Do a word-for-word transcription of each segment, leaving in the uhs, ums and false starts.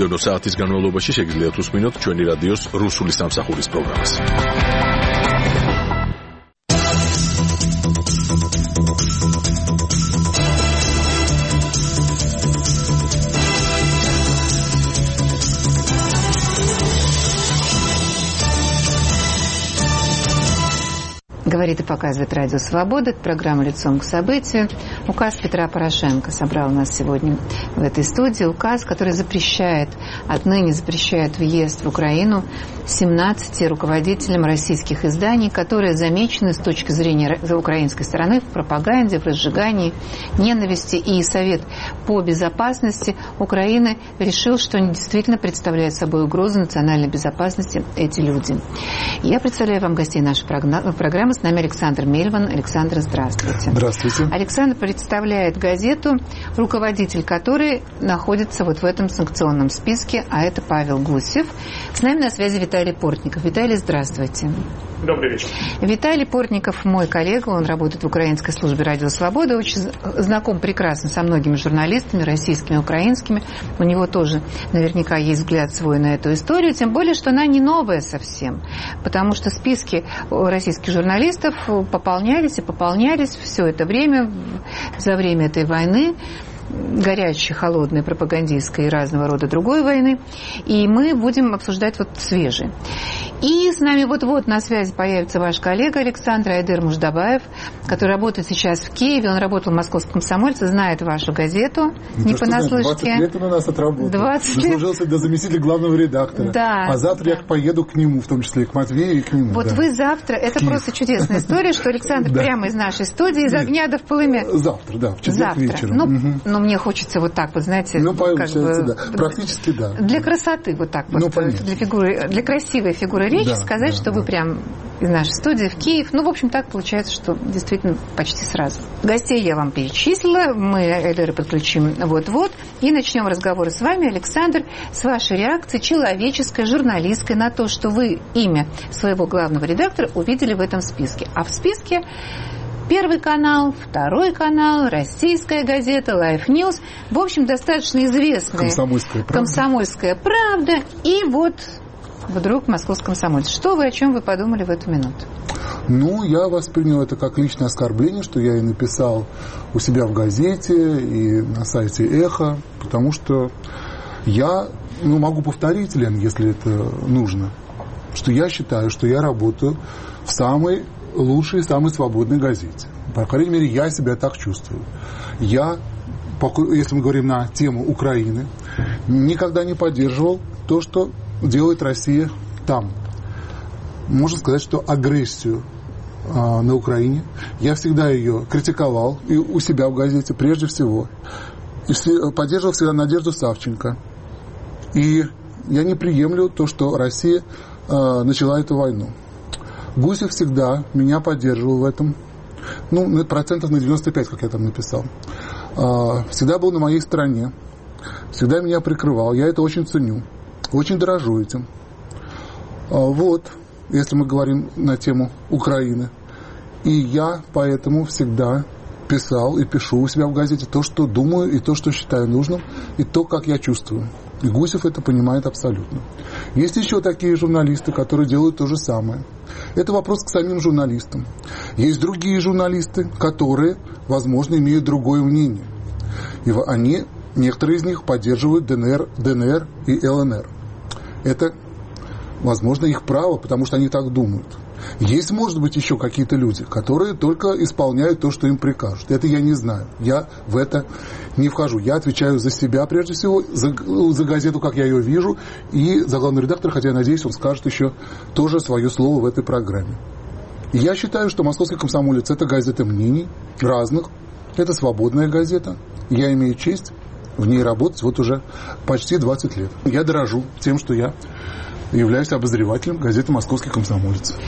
მომდევნო საათის განმავლობაში შეგიძლიათ უსმინოთ ჩვენი რადიოს რუსული სამსახურის პროგრამას. Говорит и показывает Радио Свобода. Это программа «Лицом к событию». Указ Петра Порошенко собрал нас сегодня в этой студии. Указ, который запрещает, отныне запрещает въезд в Украину семнадцати руководителям российских изданий, которые замечены с точки зрения украинской стороны в пропаганде, в разжигании ненависти. И Совет по безопасности Украины решил, что они действительно представляют собой угрозу национальной безопасности, эти люди. Я представляю вам гостей нашей программы. С нами Александр Мельван. Александр, здравствуйте. Здравствуйте. Александр представляет газету, руководитель которой находится вот в этом санкционном списке, а это Павел Гусев. С нами на связи Виталий Портников. Виталий, здравствуйте. Добрый вечер. Виталий Портников мой коллега, он работает в украинской службе «Радио Свобода», очень знаком прекрасно со многими журналистами, российскими, украинскими. У него тоже наверняка есть взгляд свой на эту историю, тем более, что она не новая совсем, потому что списки российских журналистов пополнялись и пополнялись все это время, за время этой войны, горячей, холодной, пропагандистской и разного рода другой войны. И мы будем обсуждать вот свежие. И с нами вот-вот на связи появится ваш коллега Александр Айдер Муждабаев, который работает сейчас в Киеве. Он работал в «Московском комсомольце», знает вашу газету. Не, не понаслышке. двадцать лет он у нас отработал. двадцать лет. Дослужился до заместителя главного редактора. Да. А завтра я поеду к нему, в том числе и к Матвею, и к нему. Вот да. вы завтра, это Киев. Просто чудесная история, что Александр прямо из нашей студии, из огня до в полымя. Завтра, да, в четверг вечером. Ну, угу. ну, мне хочется вот так вот, знаете, ну, как бы, да. Практически да. Для красоты вот так ну, вот, для, фигуры, для красивой фигуры речи да, сказать, да, что да. вы прям из нашей студии в Киев. Ну, в общем, так получается, что действительно почти сразу. Гостей я вам перечислила, мы Эльдера подключим вот-вот, и начнем разговор с вами, Александр, с вашей реакции человеческой, журналистской на то, что вы имя своего главного редактора увидели в этом списке. А в списке Первый канал, Второй канал, Российская газета, Life News. В общем, достаточно известная Комсомольская правда. Комсомольская правда. И вот вдруг Московский комсомольец. Что вы, о чем вы подумали в эту минуту? Ну, я воспринял это как личное оскорбление, что я и написал у себя в газете и на сайте «Эхо», потому что я, ну, могу повторить, Лен, если это нужно, что я считаю, что я работаю в самой лучшей, самой свободной газете. По крайней мере, я себя так чувствую. Я, если мы говорим на тему Украины, никогда не поддерживал то, что делает Россия там. Можно сказать, что агрессию а, на Украине. Я всегда ее критиковал и у себя в газете прежде всего. И поддерживал всегда Надежду Савченко. И я не приемлю то, что Россия а, начала эту войну. Гусев всегда меня поддерживал в этом. Ну, процентов на девяносто пять, как я там написал. А, всегда был на моей стороне. Всегда меня прикрывал. Я это очень ценю. Очень дорожу этим. А, вот, если мы говорим на тему Украины. И я поэтому всегда писал и пишу у себя в газете то, что думаю, и то, что считаю нужным, и то, как я чувствую. И Гусев это понимает абсолютно. Есть еще такие журналисты, которые делают то же самое. Это вопрос к самим журналистам. Есть другие журналисты, которые, возможно, имеют другое мнение. И они, некоторые из них поддерживают ДНР, ДНР и ЛНР. Это, возможно, их право, потому что они так думают. Есть, может быть, еще какие-то люди, которые только исполняют то, что им прикажут. Это я не знаю. Я в это не вхожу. Я отвечаю за себя, прежде всего, за, за газету, как я ее вижу, и за главного редактора, хотя я надеюсь, он скажет еще тоже свое слово в этой программе. И я считаю, что «Московский комсомолец» — это газета мнений разных, это свободная газета. Я имею честь в ней работать вот уже почти двадцать лет. Я дорожу тем, что я являюсь обозревателем газеты «Московский комсомолец».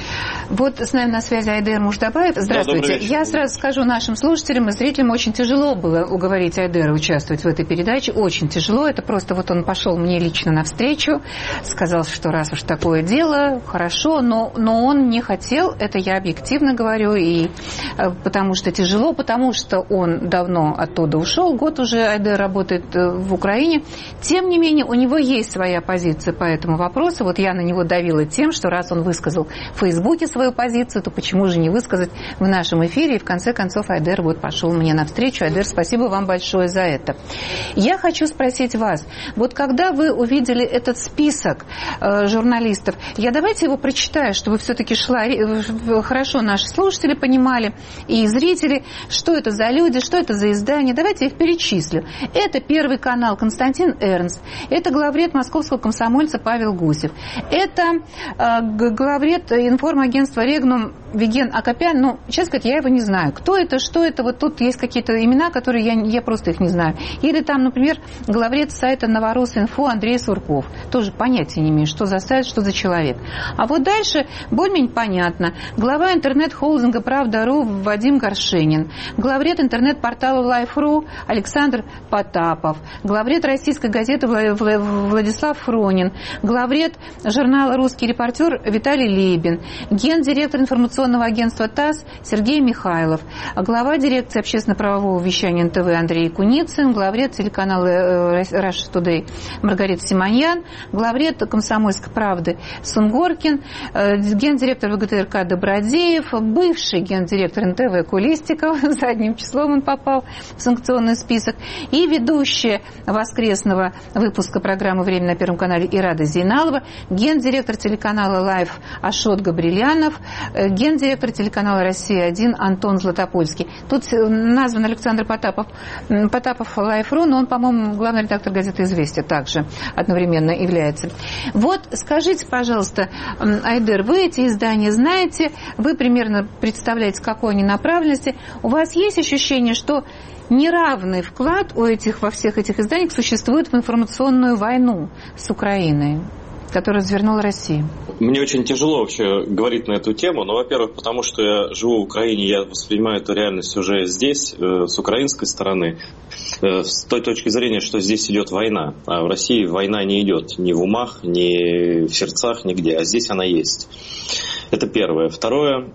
Вот с нами на связи Айдер Муждабаев. Здравствуйте. Да, я сразу скажу нашим слушателям и зрителям, очень тяжело было уговорить Айдера участвовать в этой передаче. Очень тяжело. Это просто вот он пошел мне лично навстречу, сказал, что раз уж такое дело, хорошо, но, но он не хотел, это я объективно говорю, и потому что тяжело, потому что он давно оттуда ушел, год уже Айдер работает в Украине. Тем не менее, у него есть своя позиция по этому вопросу. Вот я на него давила тем, что раз он высказал в Фейсбуке свою позицию, то почему же не высказать в нашем эфире? И в конце концов Айдер вот пошел мне навстречу. Айдер, спасибо вам большое за это. Я хочу спросить вас, вот когда вы увидели этот список э, журналистов, я давайте его прочитаю, чтобы все-таки шла, э, хорошо наши слушатели понимали и зрители, что это за люди, что это за издания. Давайте их перечислю. Это Первый канал Константин Эрнст, это главред московского комсомольца Павел Гусев, это э, главред информагентства Регнум Виген Акопян. Ну, честно сказать, я его не знаю. Кто это, что это? Вот тут есть какие-то имена, которые я, я просто их не знаю. Или там, например, главред сайта Новорос.инфо Андрей Сурков. Тоже понятия не имею, что за сайт, что за человек. А вот дальше более-менее понятно. Глава интернет-холдинга «Правда.ру» Вадим Горшенин. Главред интернет-портала Life.ru Александр Потапов. Главред российской газеты Владислав Фронин. Главред журнала «Русский репортер» Виталий Лебин. Гендиректор информационного агентства ТАСС Сергей Михайлов. Глава дирекции общественно-правового вещания эн тэ вэ Андрей Куницын. Главред телеканала Russia Today Маргарита Симоньян. Главред «Комсомольской правды» Сунгоркин. Гендиректор вэ гэ тэ эр ка Добродеев. Бывший гендиректор эн тэ вэ Кулистиков. Задним числом он попал в санкционный список. И ведущая воскресного выпуска программы «Время» на Первом канале Ирада Зейналова. Гендиректор телеканала «Лайф» Ашот Габрилянов. Гендиректор телеканала «Россия-один» Антон Златопольский. Тут назван Александр Потапов, Потапов Life.ru, но он, по-моему, главный редактор газеты «Известия» также одновременно является. Вот скажите, пожалуйста, Айдер, вы эти издания знаете, вы примерно представляете, какой они направленности. У вас есть ощущение, что неравный вклад у этих, во всех этих изданиях существует в информационную войну с Украиной, которую развернула Россия? Мне очень тяжело вообще говорить на эту тему, но, во-первых, потому что я живу в Украине, я воспринимаю эту реальность уже здесь, э, с украинской стороны, э, с той точки зрения, что здесь идет война, а в России война не идет ни в умах, ни в сердцах, нигде, а здесь она есть. Это первое. Второе.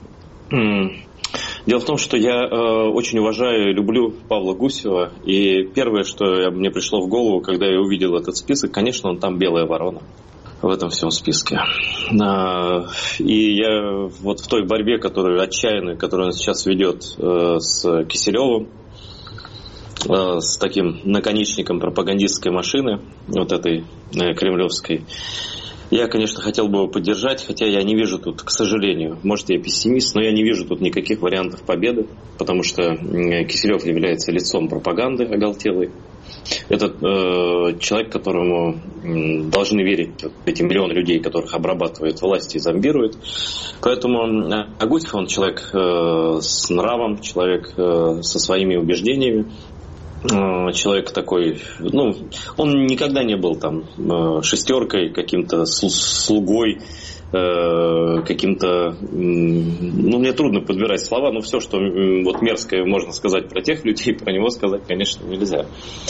Дело в том, что я э, очень уважаю и люблю Павла Гусева, и первое, что мне пришло в голову, когда я увидел этот список, конечно, он там белая ворона в этом всем списке. А, и я вот в той борьбе, которую отчаянную, которую он сейчас ведет э, с Киселевым, э, с таким наконечником пропагандистской машины, вот этой э, кремлевской, я, конечно, хотел бы его поддержать, хотя я не вижу тут, к сожалению, может, я пессимист, но я не вижу тут никаких вариантов победы, потому что Киселев является лицом пропаганды оголтелой. Это э, человек, которому э, должны верить эти миллионы людей, которых обрабатывает власть и зомбирует. Поэтому э, Агутьев, он человек э, с нравом, человек э, со своими убеждениями. Человек такой, ну, он никогда не был там шестеркой, каким-то слугой, каким-то, ну, мне трудно подбирать слова, но все, что вот мерзкое можно сказать про тех людей, про него сказать, конечно, нельзя.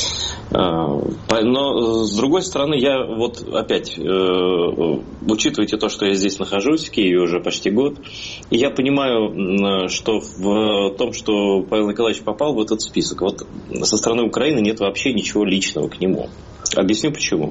Но, с другой стороны, я вот опять, учитывайте то, что я здесь нахожусь, в Киеве уже почти год, и я понимаю, что в том, что Павел Николаевич попал в этот список, вот со стороны Украины нет вообще ничего личного к нему. Объясню почему.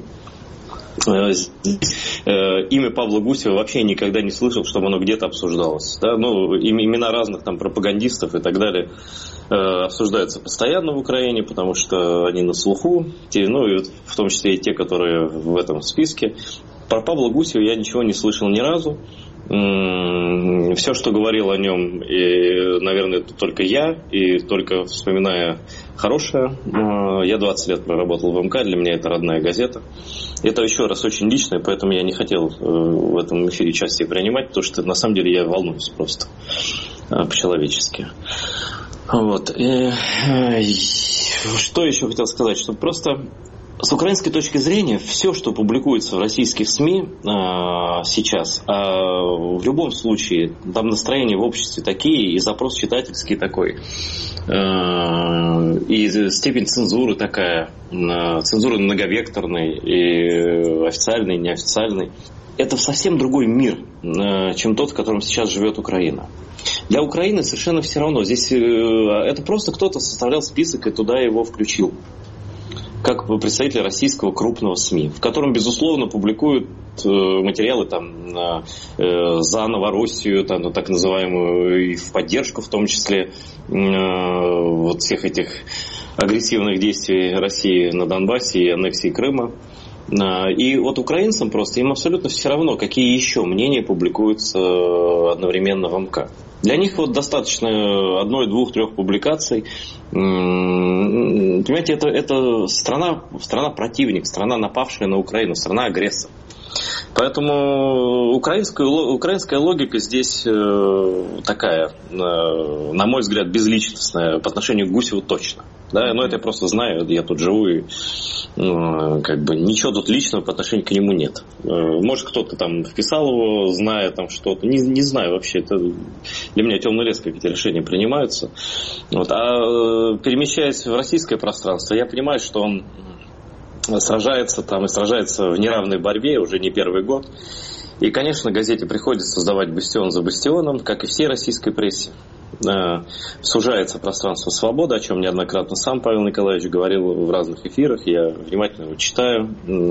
Имя Павла Гусева вообще никогда не слышал, чтобы оно где-то обсуждалось. Да? Ну, имена разных там пропагандистов и так далее обсуждаются постоянно в Украине, потому что они на слуху, те, ну и в том числе и те, которые в этом списке. Про Павла Гусева я ничего не слышал ни разу. Все, что говорил о нем, и, наверное, это только я, и только вспоминая хорошее. Я двадцать лет проработал в эм ка, для меня это родная газета. Это еще раз очень личное, поэтому я не хотел в этом эфире участие принимать, потому что на самом деле я волнуюсь просто по-человечески. Вот. И, что еще хотел сказать, что просто С украинской точки зрения, все, что публикуется в российских СМИ э, сейчас, э, в любом случае, там настроения в обществе такие, и запрос читательский такой, э, и степень цензуры такая, э, цензура многовекторной, и официальной, и неофициальной. Это совсем другой мир, э, чем тот, в котором сейчас живет Украина. Для Украины совершенно все равно. Здесь э, это просто кто-то составлял список и туда его включил. Как представитель российского крупного СМИ, в котором, безусловно, публикуют э, материалы там, э, за Новороссию, там, ну, так называемую, и в поддержку, в том числе, э, вот всех этих агрессивных действий России на Донбассе и аннексии Крыма. И вот украинцам просто, им абсолютно все равно, какие еще мнения публикуются одновременно в МК. Для них вот достаточно одной, двух, трех публикаций. Понимаете, это, это страна, страна противник, страна, напавшая на Украину, страна агрессор. Поэтому украинская, украинская логика здесь такая, на мой взгляд, безличностная по отношению к Гусеву точно. Да, но это я просто знаю, я тут живу, и ну, как бы ничего тут личного по отношению к нему нет. Может, кто-то там вписал его, зная там что-то, не, не знаю вообще, это для меня темный лес, как эти решения принимаются. Вот. А перемещаясь в российское пространство, я понимаю, что он сражается там и сражается в неравной борьбе уже не первый год. И, конечно, газете приходится создавать бастион за бастионом, как и всей российской прессе. Сужается пространство свободы, о чем неоднократно сам Павел Николаевич говорил в разных эфирах. Я внимательно его читаю.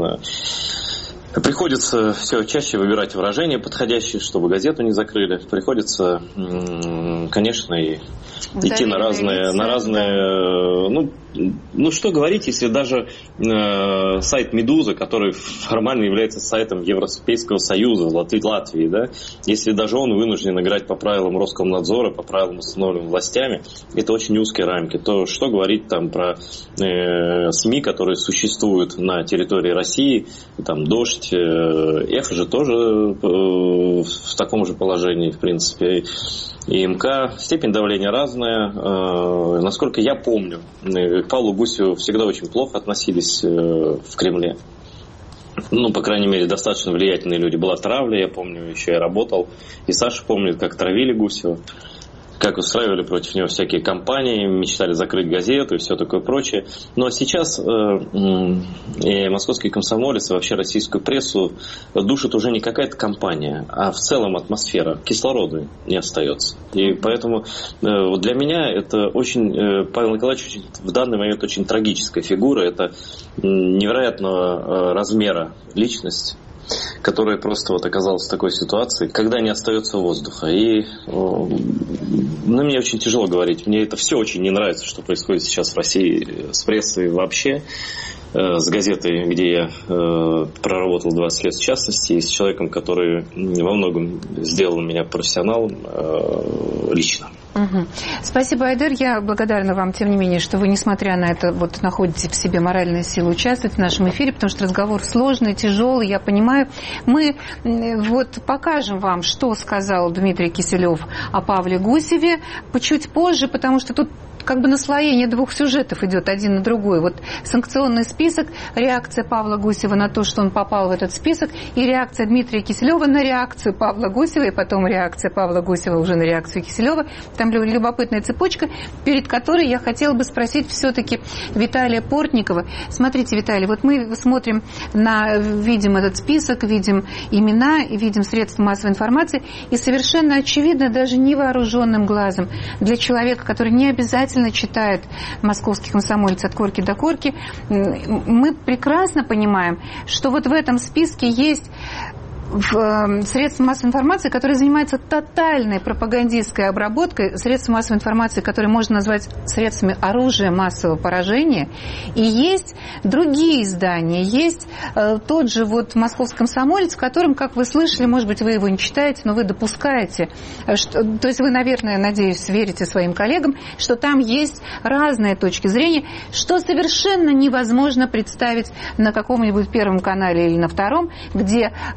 Приходится все чаще выбирать выражения подходящие, чтобы газету не закрыли. Приходится, конечно, и идти на разные, на разные, ну, ну что говорить, если даже э, сайт «Медуза», который формально является сайтом Европейского Союза Латвии, да, если даже он вынужден играть по правилам Роскомнадзора, по правилам, установленным властями, это очень узкие рамки, то что говорить там про э, СМИ, которые существуют на территории России, там «Дождь», э, «Эхо» же тоже э, в таком же положении, в принципе, и МК, степень давления разная. Э, насколько я помню, к Павлу Гусеву всегда очень плохо относились э, в Кремле. Ну, по крайней мере, достаточно влиятельные люди. Была травля, я помню, еще я работал. И Саша помнит, как травили Гусева, как устраивали против него всякие кампании, мечтали закрыть газету и все такое прочее. Но сейчас э, э, московский комсомолец и вообще российскую прессу душит уже не какая-то кампания, а в целом атмосфера. Кислорода не остается. И поэтому э, вот для меня это очень, э, Павел Николаевич очень, в данный момент очень трагическая фигура. Это невероятного э, размера личность, которая просто вот оказалась в такой ситуации, когда не остается воздуха. И ну, мне очень тяжело говорить. Мне это все очень не нравится, что происходит сейчас в России с прессой вообще, э, с газетой, где я э, проработал двадцать лет в частности, и с человеком, который во многом сделал меня профессионалом э, лично. Угу. Спасибо, Айдар. Я благодарна вам, тем не менее, что вы, несмотря на это, вот находите в себе моральные силы участвовать в нашем эфире, потому что разговор сложный, тяжелый, я понимаю. Мы вот покажем вам, что сказал Дмитрий Киселев о Павле Гусеве чуть позже, потому что тут как бы наслоение двух сюжетов идет один на другой. Вот санкционный список, реакция Павла Гусева на то, что он попал в этот список, и реакция Дмитрия Киселева на реакцию Павла Гусева, и потом реакция Павла Гусева уже на реакцию Киселева. Там любопытная цепочка, перед которой я хотела бы спросить все-таки Виталия Портникова. Смотрите, Виталий, вот мы смотрим на, видим этот список, видим имена, видим средства массовой информации, и совершенно очевидно, даже невооруженным глазом, для человека, который не обязательно читает «Московский комсомолец» от корки до корки, мы прекрасно понимаем, что вот в этом списке есть в средства массовой информации, которые занимаются тотальной пропагандистской обработкой, средства массовой информации, которые можно назвать средствами оружия массового поражения. И есть другие издания, есть э, тот же вот «Московский комсомолец», в котором, как вы слышали, может быть, вы его не читаете, но вы допускаете, что, то есть вы, наверное, надеюсь, верите своим коллегам, что там есть разные точки зрения, что совершенно невозможно представить на каком-нибудь Первом канале или на Втором, где э, с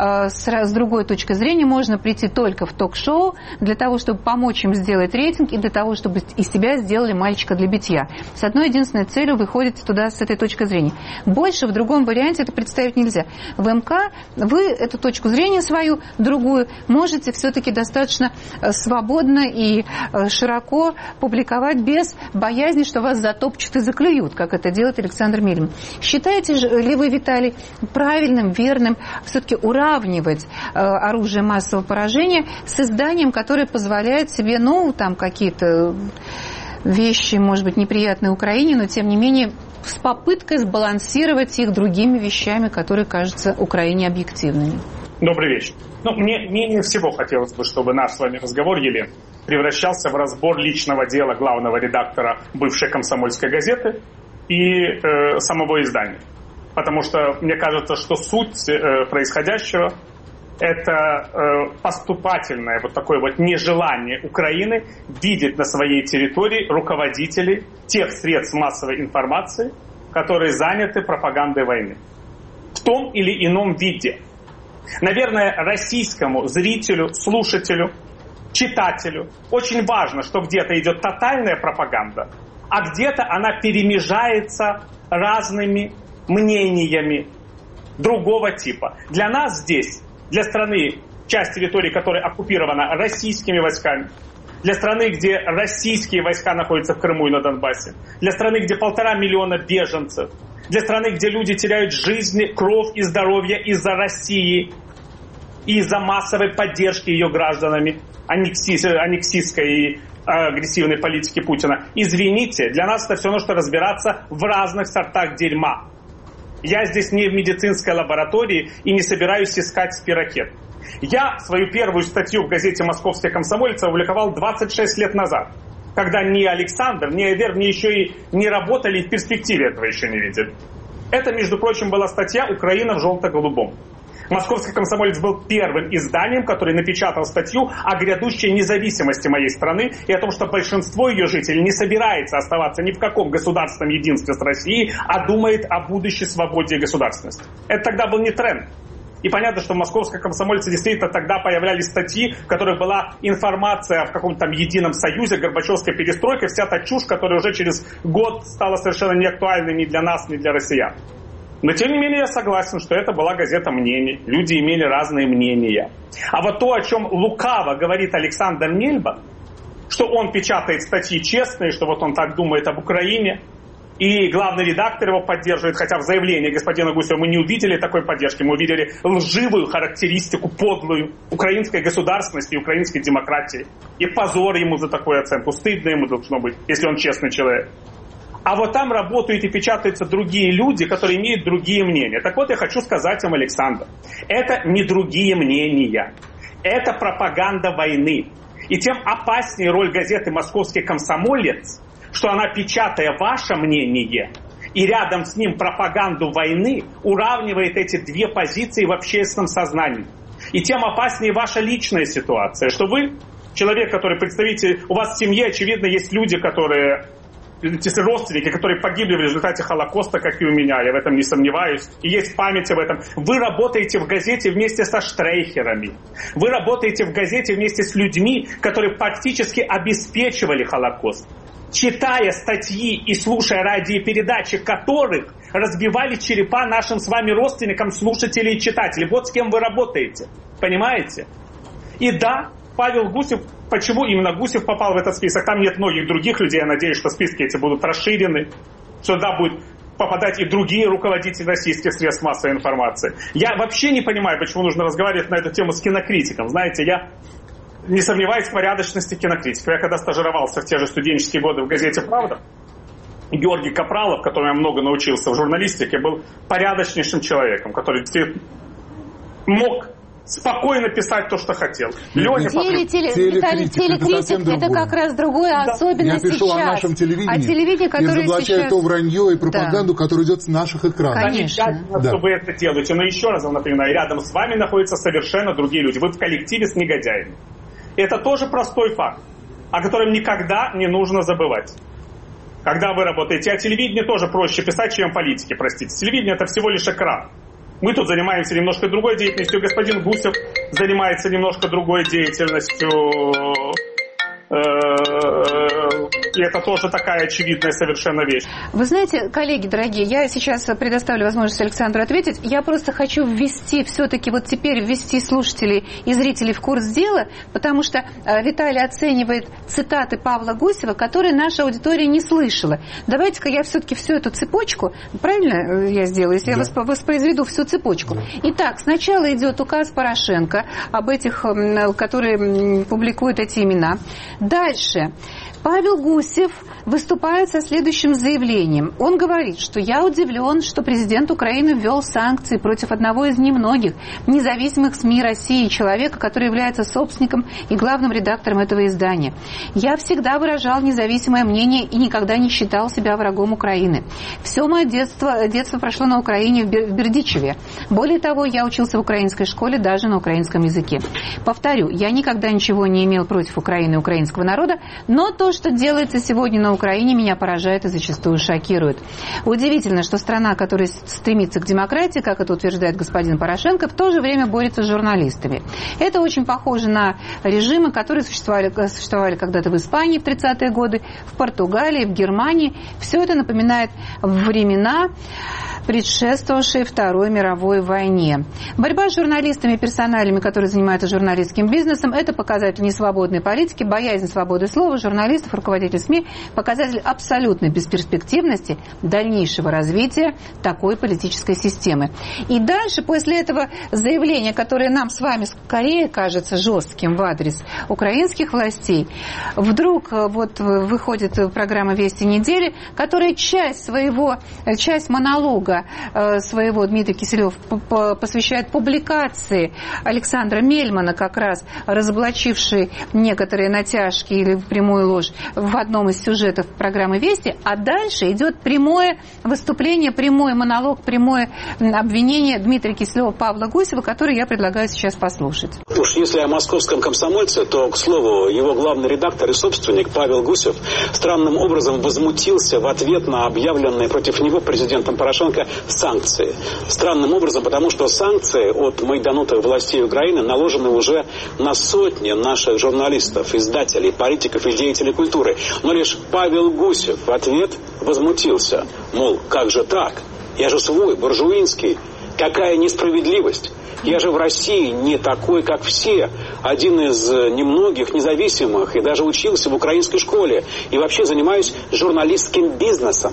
с другой точки зрения можно прийти только в ток-шоу для того, чтобы помочь им сделать рейтинг и для того, чтобы из себя сделали мальчика для битья. С одной единственной целью вы ходите туда с этой точки зрения. Больше в другом варианте это представить нельзя. В МК вы эту точку зрения свою, другую, можете все-таки достаточно свободно и широко публиковать без боязни, что вас затопчут и заклюют, как это делает Александр Мельман. Считаете ли вы, Виталий, правильным, верным все-таки уравнивать э, оружие массового поражения с изданием, которое позволяет себе, ну, там какие-то вещи, может быть, неприятные Украине, но, тем не менее, с попыткой сбалансировать их другими вещами, которые кажутся Украине объективными? Добрый вечер. Ну, мне менее всего хотелось бы, чтобы наш с вами разговор, Елена, превращался в разбор личного дела главного редактора бывшей «Комсомольской газеты» и э, самого издания. Потому что мне кажется, что суть э, происходящего – это э, поступательное вот такое вот нежелание Украины видеть на своей территории руководителей тех средств массовой информации, которые заняты пропагандой войны. В том или ином виде. Наверное, российскому зрителю, слушателю, читателю очень важно, что где-то идет тотальная пропаганда, а где-то она перемежается разными мнениями другого типа. Для нас здесь, для страны, часть территории которой оккупирована российскими войсками, для страны, где российские войска находятся в Крыму и на Донбассе, для страны, где полтора миллиона беженцев, для страны, где люди теряют жизни, кровь и здоровье из-за России и из-за массовой поддержки ее гражданами аннексистской и агрессивной политики Путина. Извините, для нас это все равно, что разбираться в разных сортах дерьма. Я здесь не в медицинской лаборатории и не собираюсь искать спирокет. Я свою первую статью в газете «Московский комсомолец» опубликовал двадцать шесть лет назад, когда ни Александр, ни Айвер, ни еще и не работали и в перспективе этого еще не видели. Это, между прочим, была статья «Украина в желто-голубом». «Московский комсомолец» был первым изданием, который напечатал статью о грядущей независимости моей страны и о том, что большинство ее жителей не собирается оставаться ни в каком государственном единстве с Россией, а думает о будущей свободе и государственности. Это тогда был не тренд. И понятно, что в «Московском комсомольце» действительно тогда появлялись статьи, в которых была информация о каком-то там едином союзе, горбачевской перестройке, вся та чушь, которая уже через год стала совершенно неактуальной ни для нас, ни для россиян. Но, тем не менее, я согласен, что это была газета мнений. Люди имели разные мнения. А вот то, о чем лукаво говорит Александр Мельман, что он печатает статьи честные, что вот он так думает об Украине, и главный редактор его поддерживает, хотя в заявлении господина Гусева мы не увидели такой поддержки, мы увидели лживую характеристику, подлую украинской государственности и украинской демократии. И позор ему за такую оценку, стыдно ему должно быть, если он честный человек. А вот там работают и печатаются другие люди, которые имеют другие мнения. Так вот, я хочу сказать вам, Александр, это не другие мнения. Это пропаганда войны. И тем опаснее роль газеты «Московский комсомолец», что она, печатая ваше мнение и рядом с ним пропаганду войны, уравнивает эти две позиции в общественном сознании. И тем опаснее ваша личная ситуация, что вы, человек, который представитель, у вас в семье, очевидно, есть люди, которые... Если родственники, которые погибли в результате Холокоста, как и у меня, я в этом не сомневаюсь, и есть память об этом. Вы работаете в газете вместе со штрейхерами. Вы работаете в газете вместе с людьми, которые фактически обеспечивали Холокост. Читая статьи и слушая радиопередачи которых разбивали черепа нашим с вами родственникам, слушателей и читателей. Вот с кем вы работаете. Понимаете? И да, Павел Гусев, почему именно Гусев попал в этот список? Там нет многих других людей, я надеюсь, что списки эти будут расширены, что туда будут попадать и другие руководители российских средств массовой информации. Я вообще не понимаю, почему нужно разговаривать на эту тему с кинокритиком. Знаете, я не сомневаюсь в порядочности кинокритиков. Я когда стажировался в те же студенческие годы в газете «Правда», Георгий Капралов, которому я много научился в журналистике, был порядочнейшим человеком, который мог спокойно писать то, что хотел. Леня, теле, теле, Виталий, телекритик это, это как раз другое, да. Особенно Я пишу сейчас. о нашем телевидении. О телевидении, которое и заглощает сейчас... то вранье и пропаганду, да. которая идет с наших экранов. Конечно. Да. Что вы это делаете. Но еще раз вам напоминаю, рядом с вами находятся совершенно другие люди. Вы в коллективе с негодяями. Это тоже простой факт, о котором никогда не нужно забывать. Когда вы работаете, а телевидение тоже проще писать, чем политики, простите. Телевидение это всего лишь экран. Мы тут занимаемся немножко другой деятельностью, господин Гусев занимается немножко другой деятельностью. И это тоже такая очевидная совершенно вещь. Вы знаете, коллеги дорогие, я сейчас предоставлю возможность Александру ответить. Я просто хочу ввести, все-таки вот теперь ввести слушателей и зрителей в курс дела, потому что Виталий оценивает цитаты Павла Гусева, которые наша аудитория не слышала. Давайте-ка я все-таки всю эту цепочку, правильно я сделаю, если да. я воспроизведу всю цепочку. Да. Итак, сначала идет указ Порошенко об этих, которые публикуют эти имена. Дальше. Павел Гусев выступает со следующим заявлением. Он говорит, что я удивлен, что президент Украины ввел санкции против одного из немногих независимых СМИ России, человека, который является собственником и главным редактором этого издания. Я всегда выражал независимое мнение и никогда не считал себя врагом Украины. Все мое детство, детство прошло на Украине в Бердичеве. Более того, я учился в украинской школе даже на украинском языке. Повторю, я никогда ничего не имел против Украины и украинского народа, но то, что делается сегодня на Украине, меня поражает и зачастую шокирует. Удивительно, что страна, которая стремится к демократии, как это утверждает господин Порошенко, в то же время борется с журналистами. Это очень похоже на режимы, которые существовали, существовали когда-то в Испании в тридцатые годы, в Португалии, в Германии. Все это напоминает времена, предшествовавшей Второй мировой войне. Борьба с журналистами и персоналями, которые занимаются журналистским бизнесом, это показатель несвободной политики, боязнь свободы слова журналистов, руководителей СМИ, показатель абсолютной бесперспективности дальнейшего развития такой политической системы. И дальше, после этого заявления, которое нам с вами скорее кажется жестким в адрес украинских властей, вдруг вот выходит программа «Вести недели», которая часть своего, часть монолога своего Дмитрий Киселев посвящает публикации Александра Мельмана, как раз разоблачивший некоторые натяжки или прямую ложь в одном из сюжетов программы «Вести», а дальше идет прямое выступление, прямой монолог, прямое обвинение Дмитрия Киселева, Павла Гусева, который я предлагаю сейчас послушать. Уж если о московском комсомольце, то, к слову, его главный редактор и собственник Павел Гусев странным образом возмутился в ответ на объявленные против него президентом Порошенко санкции. Странным образом, потому что санкции от майданутых властей Украины наложены уже на сотни наших журналистов, издателей, политиков и деятелей культуры. Но лишь Павел Гусев в ответ возмутился. Мол, как же так? Я же свой, буржуинский. Какая несправедливость? Я же в России не такой, как все. Один из немногих независимых и даже учился в украинской школе. И вообще занимаюсь журналистским бизнесом.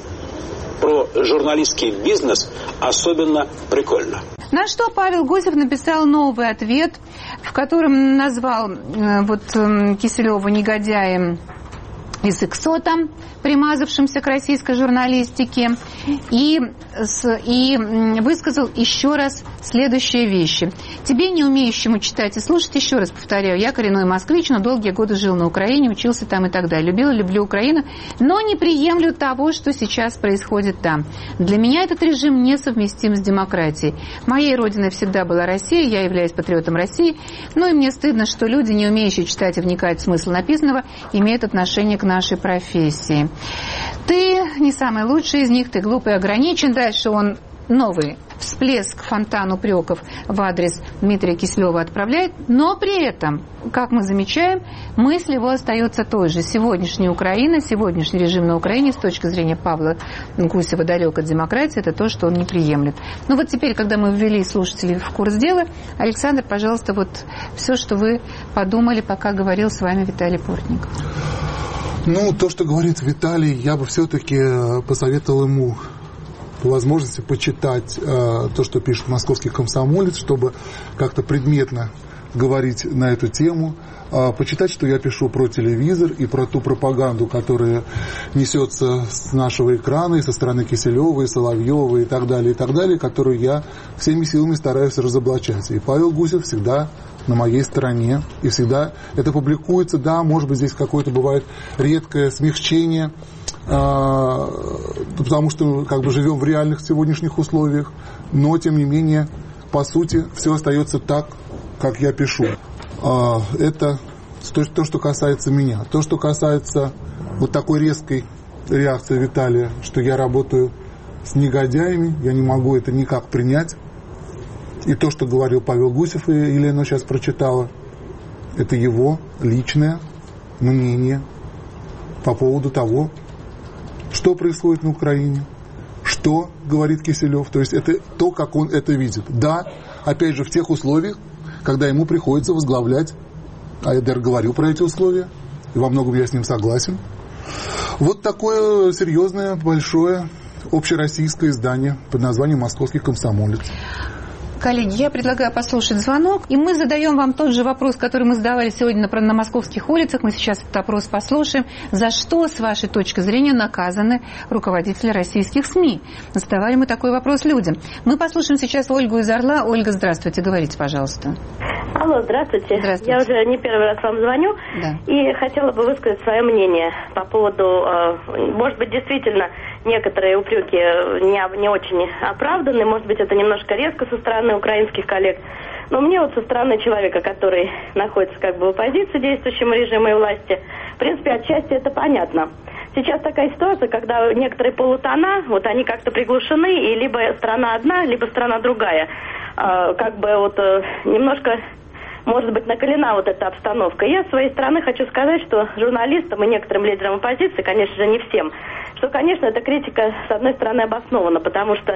Про журналистский бизнес особенно прикольно. На что Павел Гусев написал новый ответ, в котором назвал э, вот э, Киселева негодяем из Иксота, примазавшимся к российской журналистике, и, и высказал еще раз следующие вещи. Тебе, не умеющему читать и слушать, еще раз повторяю, я коренной москвич, но долгие годы жил на Украине, учился там и так далее. Любил и люблю Украину, но не приемлю того, что сейчас происходит там. Для меня этот режим несовместим с демократией. Моей родиной всегда была Россия, я являюсь патриотом России, но и мне стыдно, что люди, не умеющие читать и вникать в смысл написанного, имеют отношение к нашей профессии. Ты не самый лучший из них, ты глупый и ограничен. Дальше он новый всплеск, фонтан упреков в адрес Дмитрия Киселева отправляет, но при этом, как мы замечаем, мысль его остается той же. Сегодняшняя Украина, сегодняшний режим на Украине с точки зрения Павла Гусева далек от демократии, это то, что он не приемлет. Ну вот теперь, когда мы ввели слушателей в курс дела, Александр, пожалуйста, вот все, что вы подумали, пока говорил с вами Виталий Портников. Ну, то, что говорит Виталий, я бы все-таки посоветовал ему по возможности почитать э, то, что пишет московский комсомолец, чтобы как-то предметно говорить на эту тему, э, почитать, что я пишу про телевизор и про ту пропаганду, которая несется с нашего экрана и со стороны Киселева, и Соловьева, и так далее, и так далее, которую я всеми силами стараюсь разоблачать. И Павел Гусев всегда на моей стороне, и всегда это публикуется, да, может быть, здесь какое-то бывает редкое смягчение, а, потому что как бы живем в реальных сегодняшних условиях, но, тем не менее, по сути, все остается так, как я пишу. А, это то, что касается меня. То, что касается вот такой резкой реакции Виталия, что я работаю с негодяями, я не могу это никак принять. И то, что говорил Павел Гусев, и Елена сейчас прочитала, это его личное мнение по поводу того, что происходит на Украине, что говорит Киселев. То есть это то, как он это видит. Да, опять же, в тех условиях, когда ему приходится возглавлять, а я даже говорил про эти условия, и во многом я с ним согласен. Вот такое серьезное, большое общероссийское издание под названием «Московский комсомолец». Коллеги, я предлагаю послушать звонок, и мы задаем вам тот же вопрос, который мы задавали сегодня на, на московских улицах. Мы сейчас этот вопрос послушаем. За что, с вашей точки зрения, наказаны руководители российских СМИ? Задавали мы такой вопрос людям. Мы послушаем сейчас Ольгу из Орла. Ольга, здравствуйте, говорите, пожалуйста. Алло, здравствуйте. Здравствуйте. Я уже не первый раз вам звоню, да. И хотела бы высказать свое мнение по поводу, может быть, действительно, некоторые упреки не, не очень оправданы, может быть, это немножко резко со стороны украинских коллег, но мне вот со стороны человека, который находится как бы в оппозиции действующему режиму и власти, в принципе, отчасти это понятно. Сейчас такая ситуация, когда некоторые полутона, вот они как-то приглушены, и либо страна одна, либо страна другая. Как бы вот немножко, может быть, накалена вот эта обстановка. Я с своей стороны хочу сказать, что журналистам и некоторым лидерам оппозиции, конечно же, не всем, что, конечно, эта критика, с одной стороны, обоснована, потому что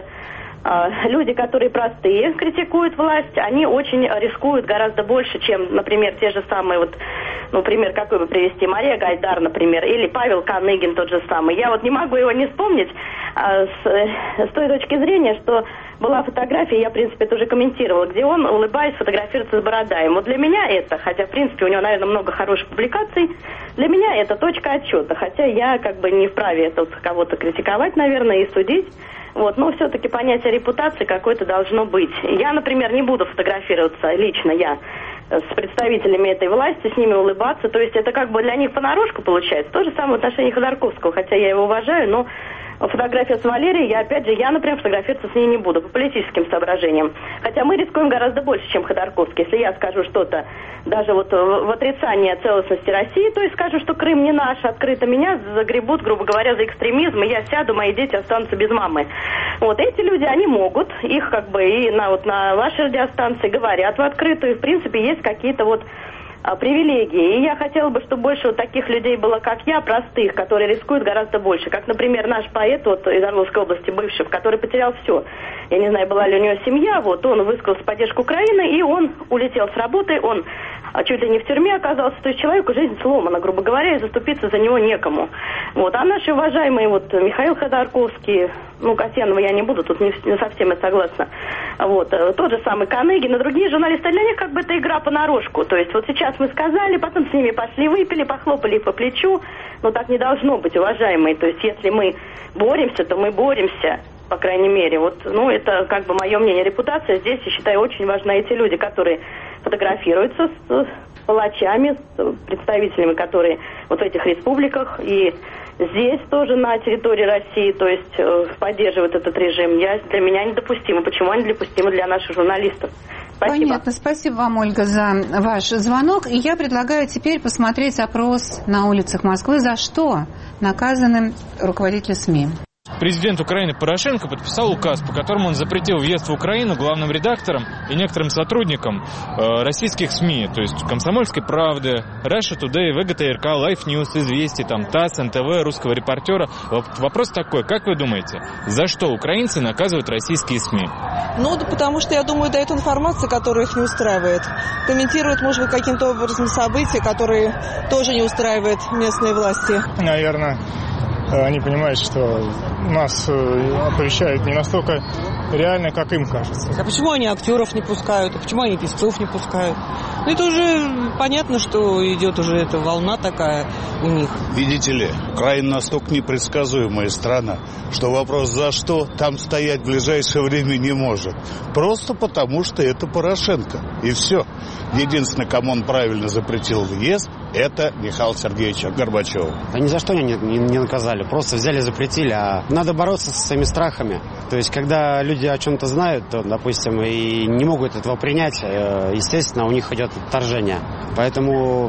э, люди, которые простые, критикуют власть, они очень рискуют гораздо больше, чем, например, те же самые, вот, ну, пример какой бы привести, Мария Гайдар, например, или Павел Коныгин тот же самый. Я вот не могу его не вспомнить э, с, с той точки зрения, что была фотография, я, в принципе, это уже комментировала, где он, улыбаясь, фотографируется с Бородаем. Вот для меня это, хотя, в принципе, у него, наверное, много хороших публикаций, для меня это точка отсчета. Хотя я как бы не вправе это кого-то критиковать, наверное, и судить. Вот, но все-таки понятие репутации какое-то должно быть. Я, например, не буду фотографироваться, лично я, с представителями этой власти, с ними улыбаться. То есть это как бы для них понарошку получается. То же самое в отношении Ходорковского, хотя я его уважаю, но фотография с Валерией, я опять же, я, например, фотографироваться с ней не буду по политическим соображениям. Хотя мы рискуем гораздо больше, чем Ходорковский. Если я скажу что-то даже вот в отрицание целостности России, то есть скажу, что Крым не наш, открыто меня загребут, грубо говоря, за экстремизм, и я сяду, мои дети останутся без мамы. Вот эти люди, они могут, их как бы и на, вот, на вашей радиостанции говорят в открытую, и в принципе есть какие-то вот привилегии. И я хотела бы, чтобы больше вот таких людей было, как я, простых, которые рискуют гораздо больше. Как, например, наш поэт вот, из Орловской области, бывший, который потерял все. Я не знаю, была ли у него семья, вот, он высказал поддержку Украины, и он улетел с работы, он чуть ли не в тюрьме оказался. То есть человеку жизнь сломана, грубо говоря, и заступиться за него некому. Вот. А наши уважаемые, вот, Михаил Ходорковский, ну, Касьянова я не буду, тут не, не совсем я согласна. Вот. Тот же самый Коныгин и другие журналисты, для них как бы это игра понарошку. То есть вот сейчас мы сказали, потом с ними пошли, выпили, похлопали по плечу. Но так не должно быть, уважаемые. То есть если мы боремся, то мы боремся, по крайней мере. Вот, ну, это как бы мое мнение. Репутация здесь, я считаю, очень важна. Эти люди, которые фотографируются с палачами, с представителями, которые вот в этих республиках и здесь тоже на территории России, то есть э, поддерживают этот режим, я, для меня недопустимо. Почему они недопустимы для наших журналистов? Спасибо. Понятно. Спасибо вам, Ольга, за ваш звонок. И я предлагаю теперь посмотреть опрос на улицах Москвы. За что наказаны руководители СМИ? Президент Украины Порошенко подписал указ, по которому он запретил въезд в Украину главным редакторам и некоторым сотрудникам э, российских СМИ, то есть «Комсомольской правды», Russia Today, ВГТРК, Life News, Известий, там, ТАСС, эн тэ вэ, Русского репортера. Вопрос такой, как вы думаете, за что украинцы наказывают российские СМИ? Ну, да потому что, я думаю, дают информацию, которая их не устраивает. Комментируют, может быть, каким-то образом события, которые тоже не устраивают местные власти. Наверное, они понимают, что нас оповещают не настолько реально, как им кажется. А почему они актеров не пускают? А почему они певцов не пускают? Ну, это уже понятно, что идет уже эта волна такая у них. Видите ли, Украина настолько непредсказуемая страна, что вопрос «за что» там стоять в ближайшее время не может. Просто потому, что это Порошенко. И все. Единственное, кому он правильно запретил въезд, это Михаил Сергеевич Горбачев. Да ни за что не, не, не наказали. Просто взяли, запретили. А надо бороться со своими страхами. То есть, когда люди о чем-то знают, то, допустим, и не могут этого принять, естественно, у них идет отторжение. Поэтому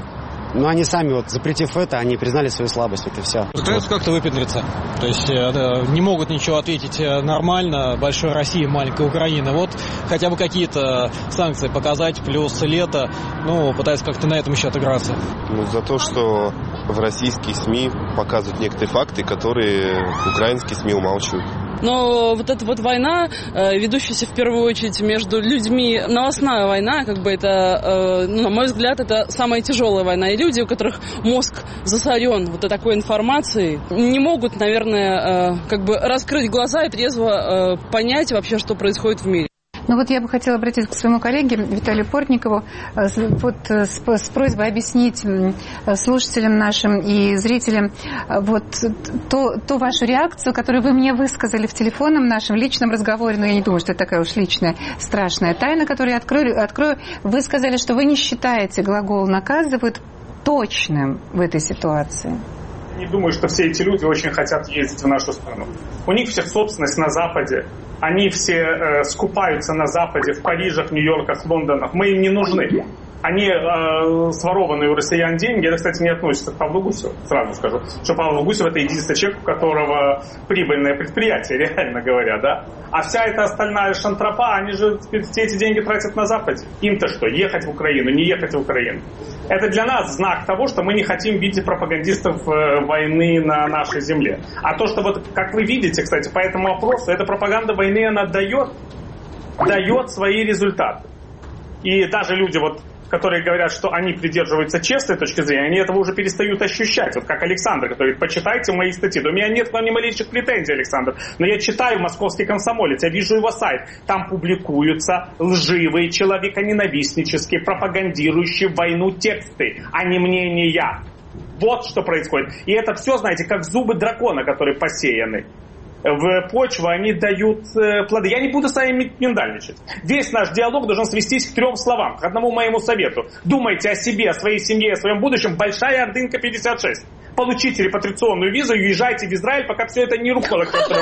Но они сами, вот запретив это, они признали свою слабость, это все. Пытаются как-то выпендриться. То есть э, не могут ничего ответить нормально. Большой Россия, маленькая Украина. Вот хотя бы какие-то санкции показать, плюс лето. Ну, пытаются как-то на этом еще отыграться. Ну, за то, что в российские СМИ показывают некоторые факты, которые украинские СМИ умалчивают. Но вот эта вот война, ведущаяся в первую очередь между людьми, новостная война, как бы это, ну, на мой взгляд, это самая тяжелая война. И люди, у которых мозг засорен вот такой информацией, не могут, наверное, как бы раскрыть глаза и трезво понять вообще, что происходит в мире. Ну вот я бы хотела обратиться к своему коллеге Виталию Портникову вот с, с просьбой объяснить слушателям нашим и зрителям вот то, то вашу реакцию, которую вы мне высказали в телефонном нашем личном разговоре, но я не думаю, что это такая уж личная страшная тайна, которую я открою. открою. Вы сказали, что вы не считаете глагол «наказывают» точным в этой ситуации. Не думаю, что все эти люди очень хотят ездить в нашу страну. У них всех собственность на Западе. Они все э, скупаются на Западе, в Парижах, Нью-Йорках, Лондонах. Мы им не нужны. Они э, сворованные у россиян деньги. Это, кстати, не относится к Павлу Гусеву. Сразу скажу, что Павел Гусев — это единственный человек, у которого прибыльное предприятие, реально говоря, да. А вся эта остальная шантропа, они же все эти деньги тратят на Западе. Им-то что, ехать в Украину, не ехать в Украину? Это для нас знак того, что мы не хотим видеть пропагандистов э, войны на нашей земле. А то, что вот, как вы видите, кстати, по этому вопросу, эта пропаганда войны, она дает, дает свои результаты. И даже люди, вот, которые говорят, что они придерживаются честной точки зрения, они этого уже перестают ощущать. Вот как Александр, который говорит: почитайте мои статьи. Да у меня нет к вам ни малейших претензий, Александр. Но я читаю «Московский комсомолец», я вижу его сайт. Там публикуются лживые, человеконенавистнические, пропагандирующие войну тексты, а не мнения. Вот что происходит. И это все, знаете, как зубы дракона, которые посеяны в почву, они дают э, плоды. Я не буду с вами миндальничать. Весь наш диалог должен свестись к трем словам, к одному моему совету. Думайте о себе, о своей семье, о своем будущем. Большая Ордынка пятьдесят шесть. Получите репатриационную визу и уезжайте в Израиль, пока все это не рухнуло.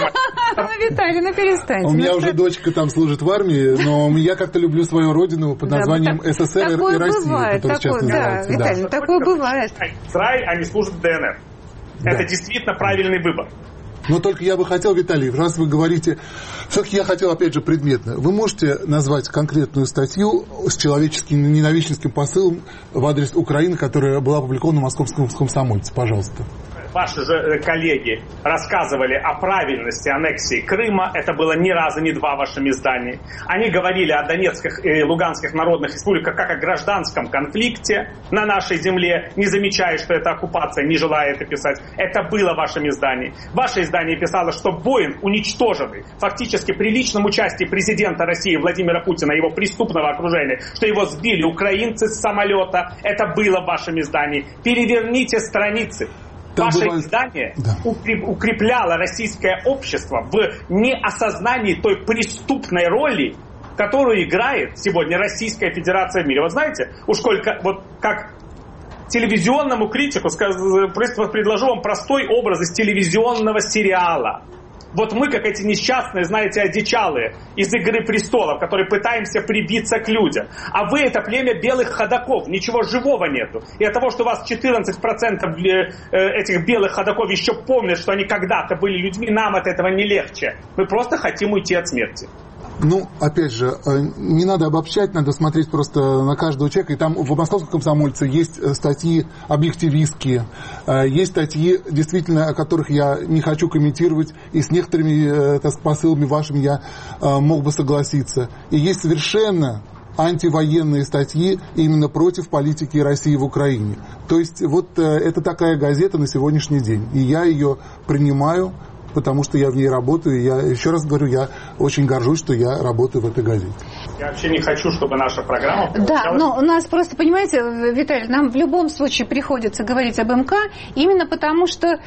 Ну, Виталий, ну перестаньте. У меня уже дочка там служит в армии, но я как-то люблю свою родину под названием СССР и Россия, которая сейчас называется. Виталий, такое бывает. Израиль, они служат в ДНР. Это действительно правильный выбор. Но только я бы хотел, Виталий, раз вы говорите... Все-таки я хотел, опять же, предметно. Вы можете назвать конкретную статью с человеческим ненавистническим посылом в адрес Украины, которая была опубликована в «Московском комсомольце»? Пожалуйста. Ваши же коллеги рассказывали о правильности аннексии Крыма. Это было ни разу, ни два в вашем издании. Они говорили о Донецких и Луганских народных республиках как о гражданском конфликте на нашей земле, не замечая, что это оккупация, не желая это писать. Это было в вашем издании. Ваше издание писало, что Боинг, уничтоженный фактически при личном участии президента России Владимира Путина и его преступного окружения, что его сбили украинцы с самолета. Это было в вашем издании. Переверните страницы. Там Ваше бывает... издание да. укрепляло российское общество в неосознании той преступной роли, которую играет сегодня Российская Федерация в мире. Вот знаете, уж сколько, вот как телевизионному критику предложу вам простой образ из телевизионного сериала. Вот мы, как эти несчастные, знаете, одичалые из «Игры престолов», которые пытаемся прибиться к людям. А вы — это племя белых ходоков, ничего живого нету. И от того, что у вас четырнадцать процентов этих белых ходоков еще помнят, что они когда-то были людьми, нам от этого не легче. Мы просто хотим уйти от смерти. Ну, опять же, не надо обобщать, надо смотреть просто на каждого человека. И там в «Московском комсомольце» есть статьи объективистские, есть статьи, действительно, о которых я не хочу комментировать, и с некоторыми, так сказать, посылами вашими я мог бы согласиться. И есть совершенно антивоенные статьи именно против политики России в Украине. То есть вот это такая газета на сегодняшний день. И я ее принимаю, потому что я в ней работаю. Я еще раз говорю, я очень горжусь, что я работаю в этой газете. Я вообще не хочу, чтобы наша программа... Да, но у нас просто, понимаете, Виталий, нам в любом случае приходится говорить об МК, именно потому что,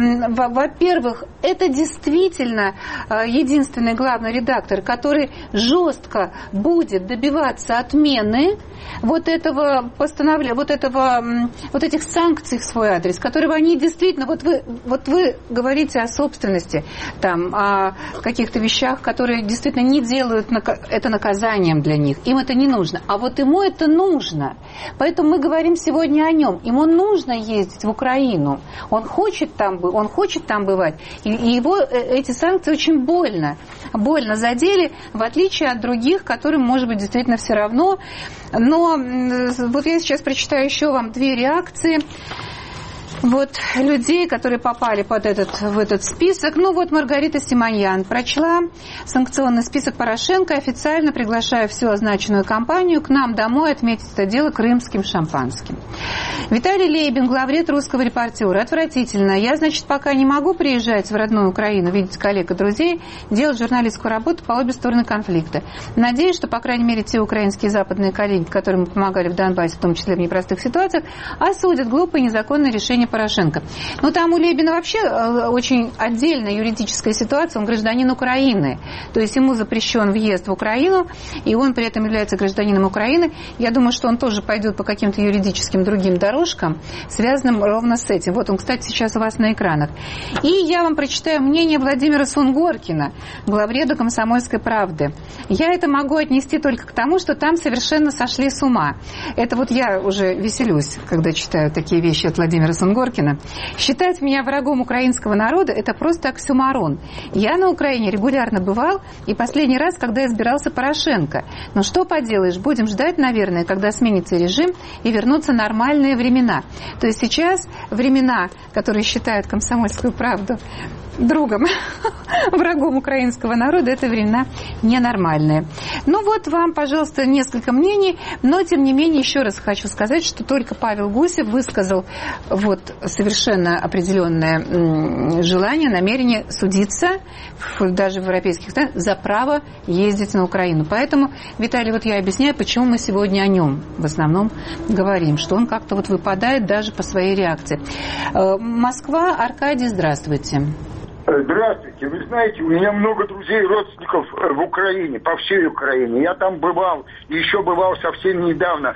во-первых, это действительно единственный главный редактор, который жестко будет добиваться отмены вот этого постановления, вот этого, вот этих санкций в свой адрес, которые они действительно, вот вы, вот вы говорите о собственной ответственности, там, о каких-то вещах, которые действительно не делают это наказанием для них. Им это не нужно. А вот ему это нужно. Поэтому мы говорим сегодня о нем. Ему нужно ездить в Украину. Он хочет там, он хочет там бывать. И его эти санкции очень больно. Больно задели, в отличие от других, которым, может быть, действительно все равно. Но вот я сейчас прочитаю еще вам две реакции. Вот людей, которые попали под этот, в этот список. Ну вот Маргарита Симоньян прочла санкционный список Порошенко, официально приглашая всю означенную компанию к нам домой отметить это дело крымским шампанским. Виталий Лейбин, главред «Русского репортера». Отвратительно. Я, значит, пока не могу приезжать в родную Украину, видеть коллег и друзей, делать журналистскую работу по обе стороны конфликта. Надеюсь, что, по крайней мере, те украинские западные коллеги, которым мы помогали в Донбассе, в том числе в непростых ситуациях, осудят глупые и незаконные решения Порошенко. Но там у Лейбина вообще очень отдельная юридическая ситуация. Он гражданин Украины. То есть ему запрещен въезд в Украину, и он при этом является гражданином Украины. Я думаю, что он тоже пойдет по каким-то юридическим другим дорожкам, связанным ровно с этим. Вот он, кстати, сейчас у вас на экранах. И я вам прочитаю мнение Владимира Сунгоркина, главреда «Комсомольской правды». Я это могу отнести только к тому, что там совершенно сошли с ума. Это вот я уже веселюсь, когда читаю такие вещи от Владимира Сунгоркина. Считать меня врагом украинского народа – это просто оксюморон. Я на Украине регулярно бывал, и последний раз, когда избирался Порошенко. Но что поделаешь, будем ждать, наверное, когда сменится режим и вернутся нормальные времена. То есть сейчас времена, которые считают «Комсомольскую правду» другом, врагом украинского народа, это времена ненормальные. Ну вот вам, пожалуйста, несколько мнений, но тем не менее еще раз хочу сказать, что только Павел Гусев высказал вот совершенно определенное желание, намерение судиться даже в европейских странах за право ездить на Украину. Поэтому, Виталий, вот я объясняю, почему мы сегодня о нем в основном говорим, что он как-то вот выпадает даже по своей реакции. Москва, Аркадий, здравствуйте. Здравствуйте. Вы знаете, у меня много друзей и родственников в Украине, по всей Украине. Я там бывал, еще бывал совсем недавно.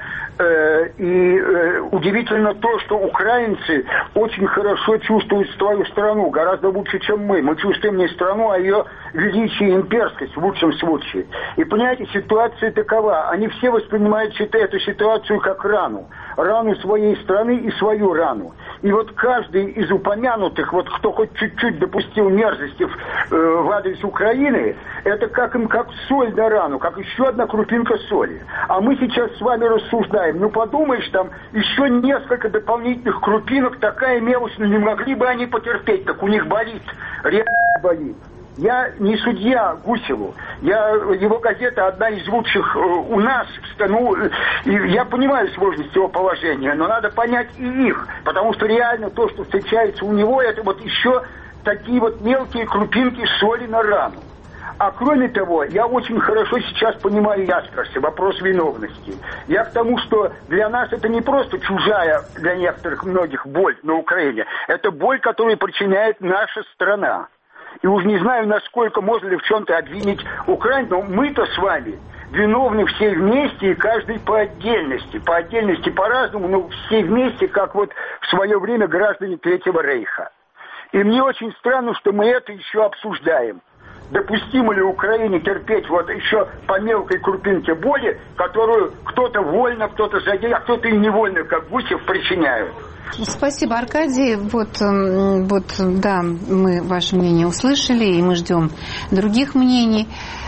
И удивительно то, что украинцы очень хорошо чувствуют свою страну, гораздо лучше, чем мы. Мы чувствуем не страну, а ее величие и имперскость в лучшем случае. И, понимаете, ситуация такова. Они все воспринимают эту ситуацию как рану. Рану своей страны и свою рану. И вот каждый из упомянутых, вот кто хоть чуть-чуть допустил мерзости в, э, в адрес Украины, это как им как соль на рану, как еще одна крупинка соли. А мы сейчас с вами рассуждаем. Ну, подумаешь, там еще несколько дополнительных крупинок, такая мелочь, ну, не могли бы они потерпеть, так у них болит, реально болит. Я не судья Гусеву. Я, его газета одна из лучших э, у нас. Ну, и я понимаю сложность его положения, но надо понять и их. Потому что реально то, что встречается у него, это вот еще такие вот мелкие крупинки соли на рану. А кроме того, я очень хорошо сейчас понимаю Ясперса, вопрос виновности. Я к тому, что для нас это не просто чужая для некоторых многих боль на Украине. Это боль, которую причиняет наша страна. И уж не знаю, насколько можно ли в чем-то обвинить Украину, но мы-то с вами виновны все вместе и каждый по отдельности. По отдельности по-разному, но все вместе, как вот в свое время граждане Третьего Рейха. И мне очень странно, что мы это еще обсуждаем. Допустимо ли Украине терпеть вот еще по мелкой крупинке боли, которую кто-то вольно, кто-то задел, а кто-то и невольно, как Гусев, причиняют. Спасибо, Аркадий. Вот, вот, да, мы ваше мнение услышали, и мы ждем других мнений.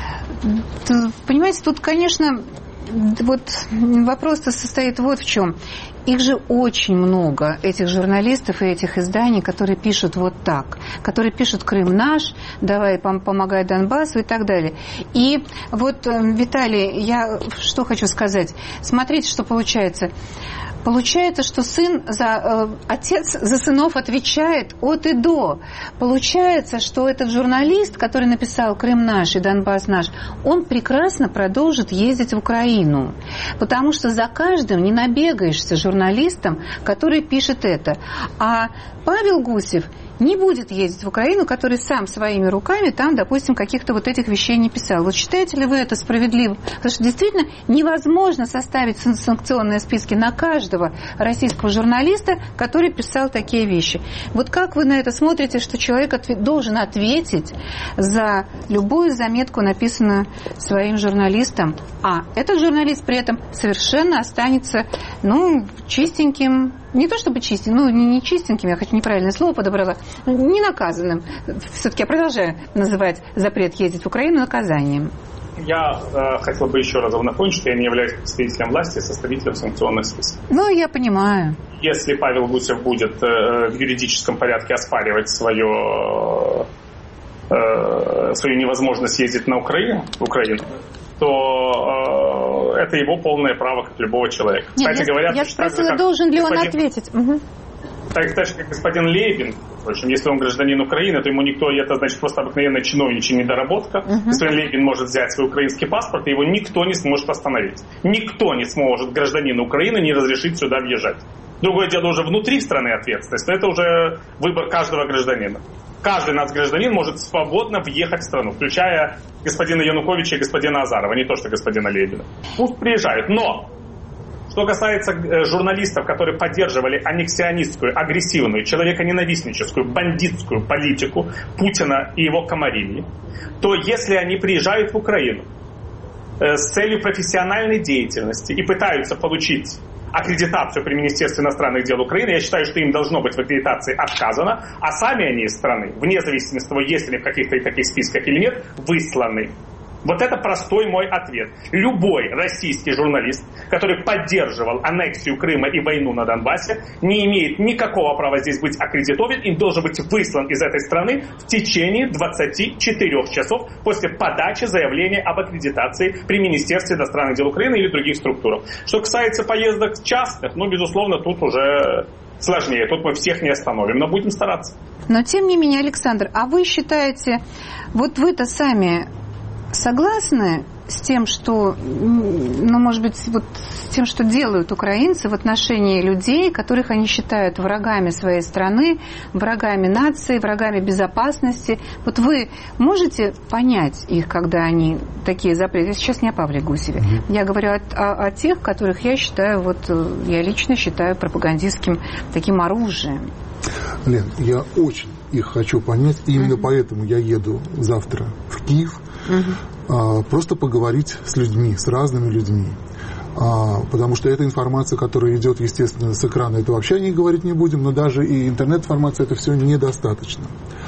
Понимаете, тут, конечно, вот вопрос-то состоит вот в чем. Их же очень много, этих журналистов и этих изданий, которые пишут вот так, которые пишут «Крым наш», «Давай помогай Донбассу» и так далее. И вот, Виталий, я что хочу сказать. Смотрите, что получается. Получается, что сын за, э, отец за сынов отвечает от и до. Получается, что этот журналист, который написал «Крым наш» и «Донбасс наш», он прекрасно продолжит ездить в Украину. Потому что за каждым не набегаешься журналистом, который пишет это. А Павел Гусев не будет ездить в Украину, который сам своими руками там, допустим, каких-то вот этих вещей не писал. Вот считаете ли вы это справедливым? Потому что действительно невозможно составить санкционные списки на каждого российского журналиста, который писал такие вещи. Вот как вы на это смотрите, что человек ответ, должен ответить за любую заметку, написанную своим журналистом, а этот журналист при этом совершенно останется, ну, чистеньким, не то чтобы чистеньким, ну, не, не чистеньким, я хочу неправильное слово подобрала, не наказанным. Все-таки я продолжаю называть запрет ездить в Украину наказанием. Я э, хотел бы еще раз напомнить, что я не являюсь представителем власти, составителем санкционных списков. Ну, я понимаю. Если Павел Гусев будет э, в юридическом порядке оспаривать свое, э, свою невозможность ездить на Украину, Украину то э, это его полное право, как любого человека. Нет, Кстати я, говоря, я спросила, же, должен ли господин... он ответить. Угу. Так, так же, как господин Лейбин, в общем, если он гражданин Украины, то ему никто, это значит просто обыкновенная чиновничья недоработка. Uh-huh. Господин Лейбин может взять свой украинский паспорт, и его никто не сможет остановить. Никто не сможет гражданину Украины не разрешить сюда въезжать. Другое дело уже внутри страны ответственность, но это уже выбор каждого гражданина. Каждый нацгражданин может свободно въехать в страну, включая господина Януковича и господина Азарова, не то что господина Лейбина. Пусть приезжают, но... Что касается журналистов, которые поддерживали аннексионистскую, агрессивную, человеконенавистническую, бандитскую политику Путина и его комарильи, то если они приезжают в Украину э, с целью профессиональной деятельности и пытаются получить аккредитацию при Министерстве иностранных дел Украины, я считаю, что им должно быть в аккредитации отказано, а сами они из страны, вне зависимости от того, есть ли в каких-то таких списках или нет, высланы. Вот это простой мой ответ. Любой российский журналист, который поддерживал аннексию Крыма и войну на Донбассе, не имеет никакого права здесь быть аккредитован и должен быть выслан из этой страны в течение двадцати четырёх часов после подачи заявления об аккредитации при Министерстве иностранных дел Украины или других структурах. Что касается поездок частных, ну, безусловно, тут уже сложнее. Тут мы всех не остановим, но будем стараться. Но, тем не менее, Александр, а вы считаете, вот вы-то сами... согласны с тем, что, ну, может быть, вот с тем, что делают украинцы в отношении людей, которых они считают врагами своей страны, врагами нации, врагами безопасности? Вот вы можете понять их, когда они такие запреты? Я сейчас не о Павле Гусеве. Mm-hmm. Я говорю о, о, о тех, которых я считаю, вот я лично считаю пропагандистским таким оружием. Лен, я очень их хочу понять, и именно mm-hmm. поэтому я еду завтра в Киев. Uh-huh. Просто поговорить с людьми, с разными людьми. Потому что эта информация, которая идет, естественно, с экрана, это вообще о ней говорить не будем, но даже и интернет-информация, это все недостаточно.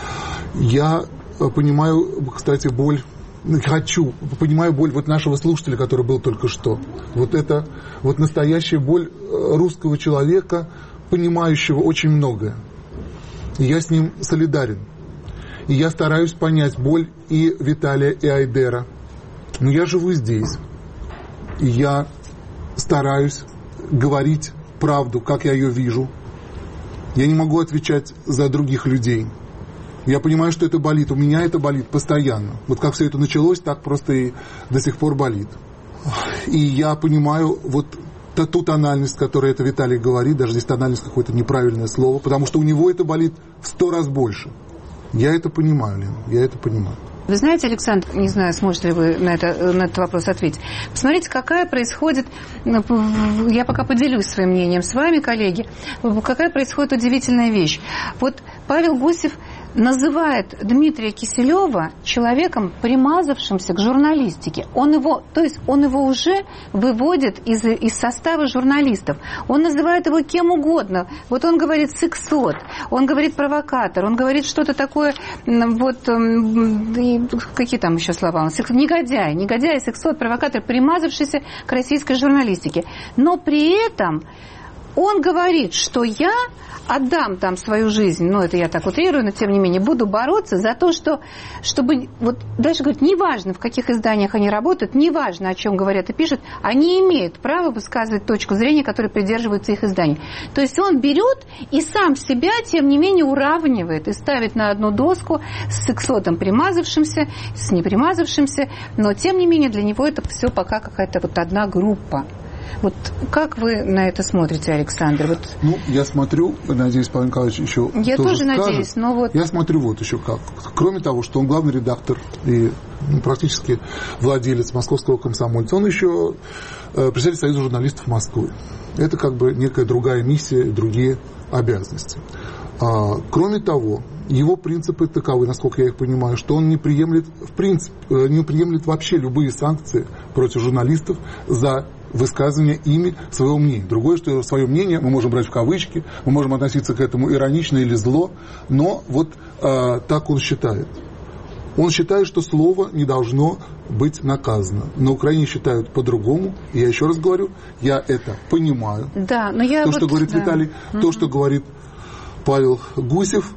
Я понимаю, кстати, боль, хочу, понимаю боль вот нашего слушателя, который был только что. Вот это вот настоящая боль русского человека, понимающего очень многое. И я с ним солидарен. И я стараюсь понять боль и Виталия, и Айдера. Но я живу здесь. И я стараюсь говорить правду, как я ее вижу. Я не могу отвечать за других людей. Я понимаю, что это болит. У меня это болит постоянно. Вот как все это началось, так просто и до сих пор болит. И я понимаю вот ту тональность, которую это Виталий говорит, даже здесь тональность какое-то неправильное слово, потому что у него это болит в сто раз больше. Я это понимаю, Лена, я это понимаю. Вы знаете, Александр, не знаю, сможете ли вы на, это, на этот вопрос ответить. Посмотрите, какая происходит, я пока поделюсь своим мнением с вами, коллеги, какая происходит удивительная вещь. Вот Павел Гусев называет Дмитрия Киселева человеком, примазавшимся к журналистике. Он его, то есть он его уже выводит из, из состава журналистов. Он называет его кем угодно. Вот он говорит сексот, он говорит провокатор, он говорит что-то такое, вот какие там еще слова? Негодяй, негодяй, сексот, провокатор, примазавшийся к российской журналистике. Но при этом он говорит, что я отдам там свою жизнь, ну, это я так утрирую, но тем не менее, буду бороться за то, что, чтобы, вот, дальше говорит, неважно, в каких изданиях они работают, неважно, о чем говорят и пишут, они имеют право высказывать точку зрения, которой придерживаются их изданий. То есть он берет и сам себя, тем не менее, уравнивает и ставит на одну доску с сексотом примазавшимся, с непримазавшимся, но, тем не менее, для него это все пока какая-то вот одна группа. Вот как вы на это смотрите, Александр? Вот... Ну, я смотрю, надеюсь, Павел Николаевич еще Я тоже тоже скажет. надеюсь, но вот... Я смотрю вот еще как. Кроме того, что он главный редактор и ну, практически владелец московского комсомольца, он еще э, председатель Союза журналистов Москвы. Это как бы некая другая миссия и другие обязанности. А, кроме того, его принципы таковы, насколько я их понимаю, что он не приемлет, в принципе, не приемлет вообще любые санкции против журналистов за высказывание ими своего мнения. Другое, что свое мнение мы можем брать в кавычки, мы можем относиться к этому иронично или зло, но вот а, так он считает. Он считает, что слово не должно быть наказано. На Украине считают по-другому. И я еще раз говорю, я это понимаю. Да, но я то, вот, что говорит да. Виталий, угу. то, что говорит Павел Гусев,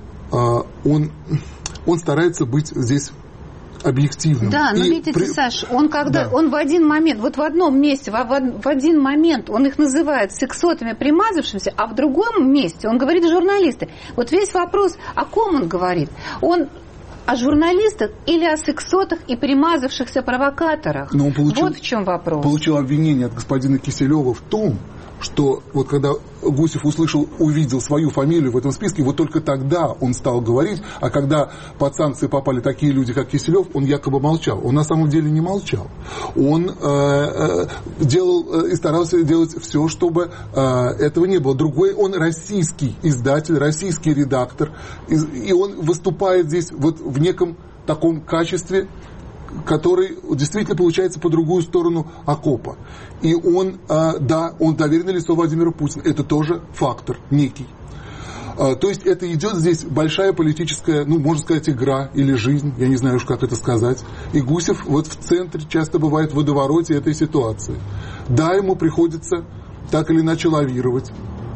он, он старается быть здесь объективным. Да, но и видите, при... Саш, он когда, да. он в один момент, вот в одном месте, в, в, в один момент он их называет сексотами примазавшимся, а в другом месте он говорит журналисты. Вот весь вопрос, о ком он говорит? Он о журналистах или о сексотах и примазавшихся провокаторах? Но он получил, вот в чем вопрос. Получил обвинение от господина Киселева в том, что вот когда Гусев услышал, увидел свою фамилию в этом списке, вот только тогда он стал говорить, а когда под санкции попали такие люди, как Киселев, он якобы молчал. Он на самом деле не молчал. Он э, э, делал э, и старался делать все, чтобы э, этого не было. Другой, он российский издатель, российский редактор, и, и он выступает здесь вот в неком таком качестве, который действительно получается по другую сторону окопа. И он, э, да, он доверенное лицо Владимира Путина. Это тоже фактор некий. Э, то есть это идет здесь большая политическая, ну, можно сказать, игра или жизнь, я не знаю уж, как это сказать. И Гусев вот в центре часто бывает в водовороте этой ситуации. Да, ему приходится так или иначе лавировать,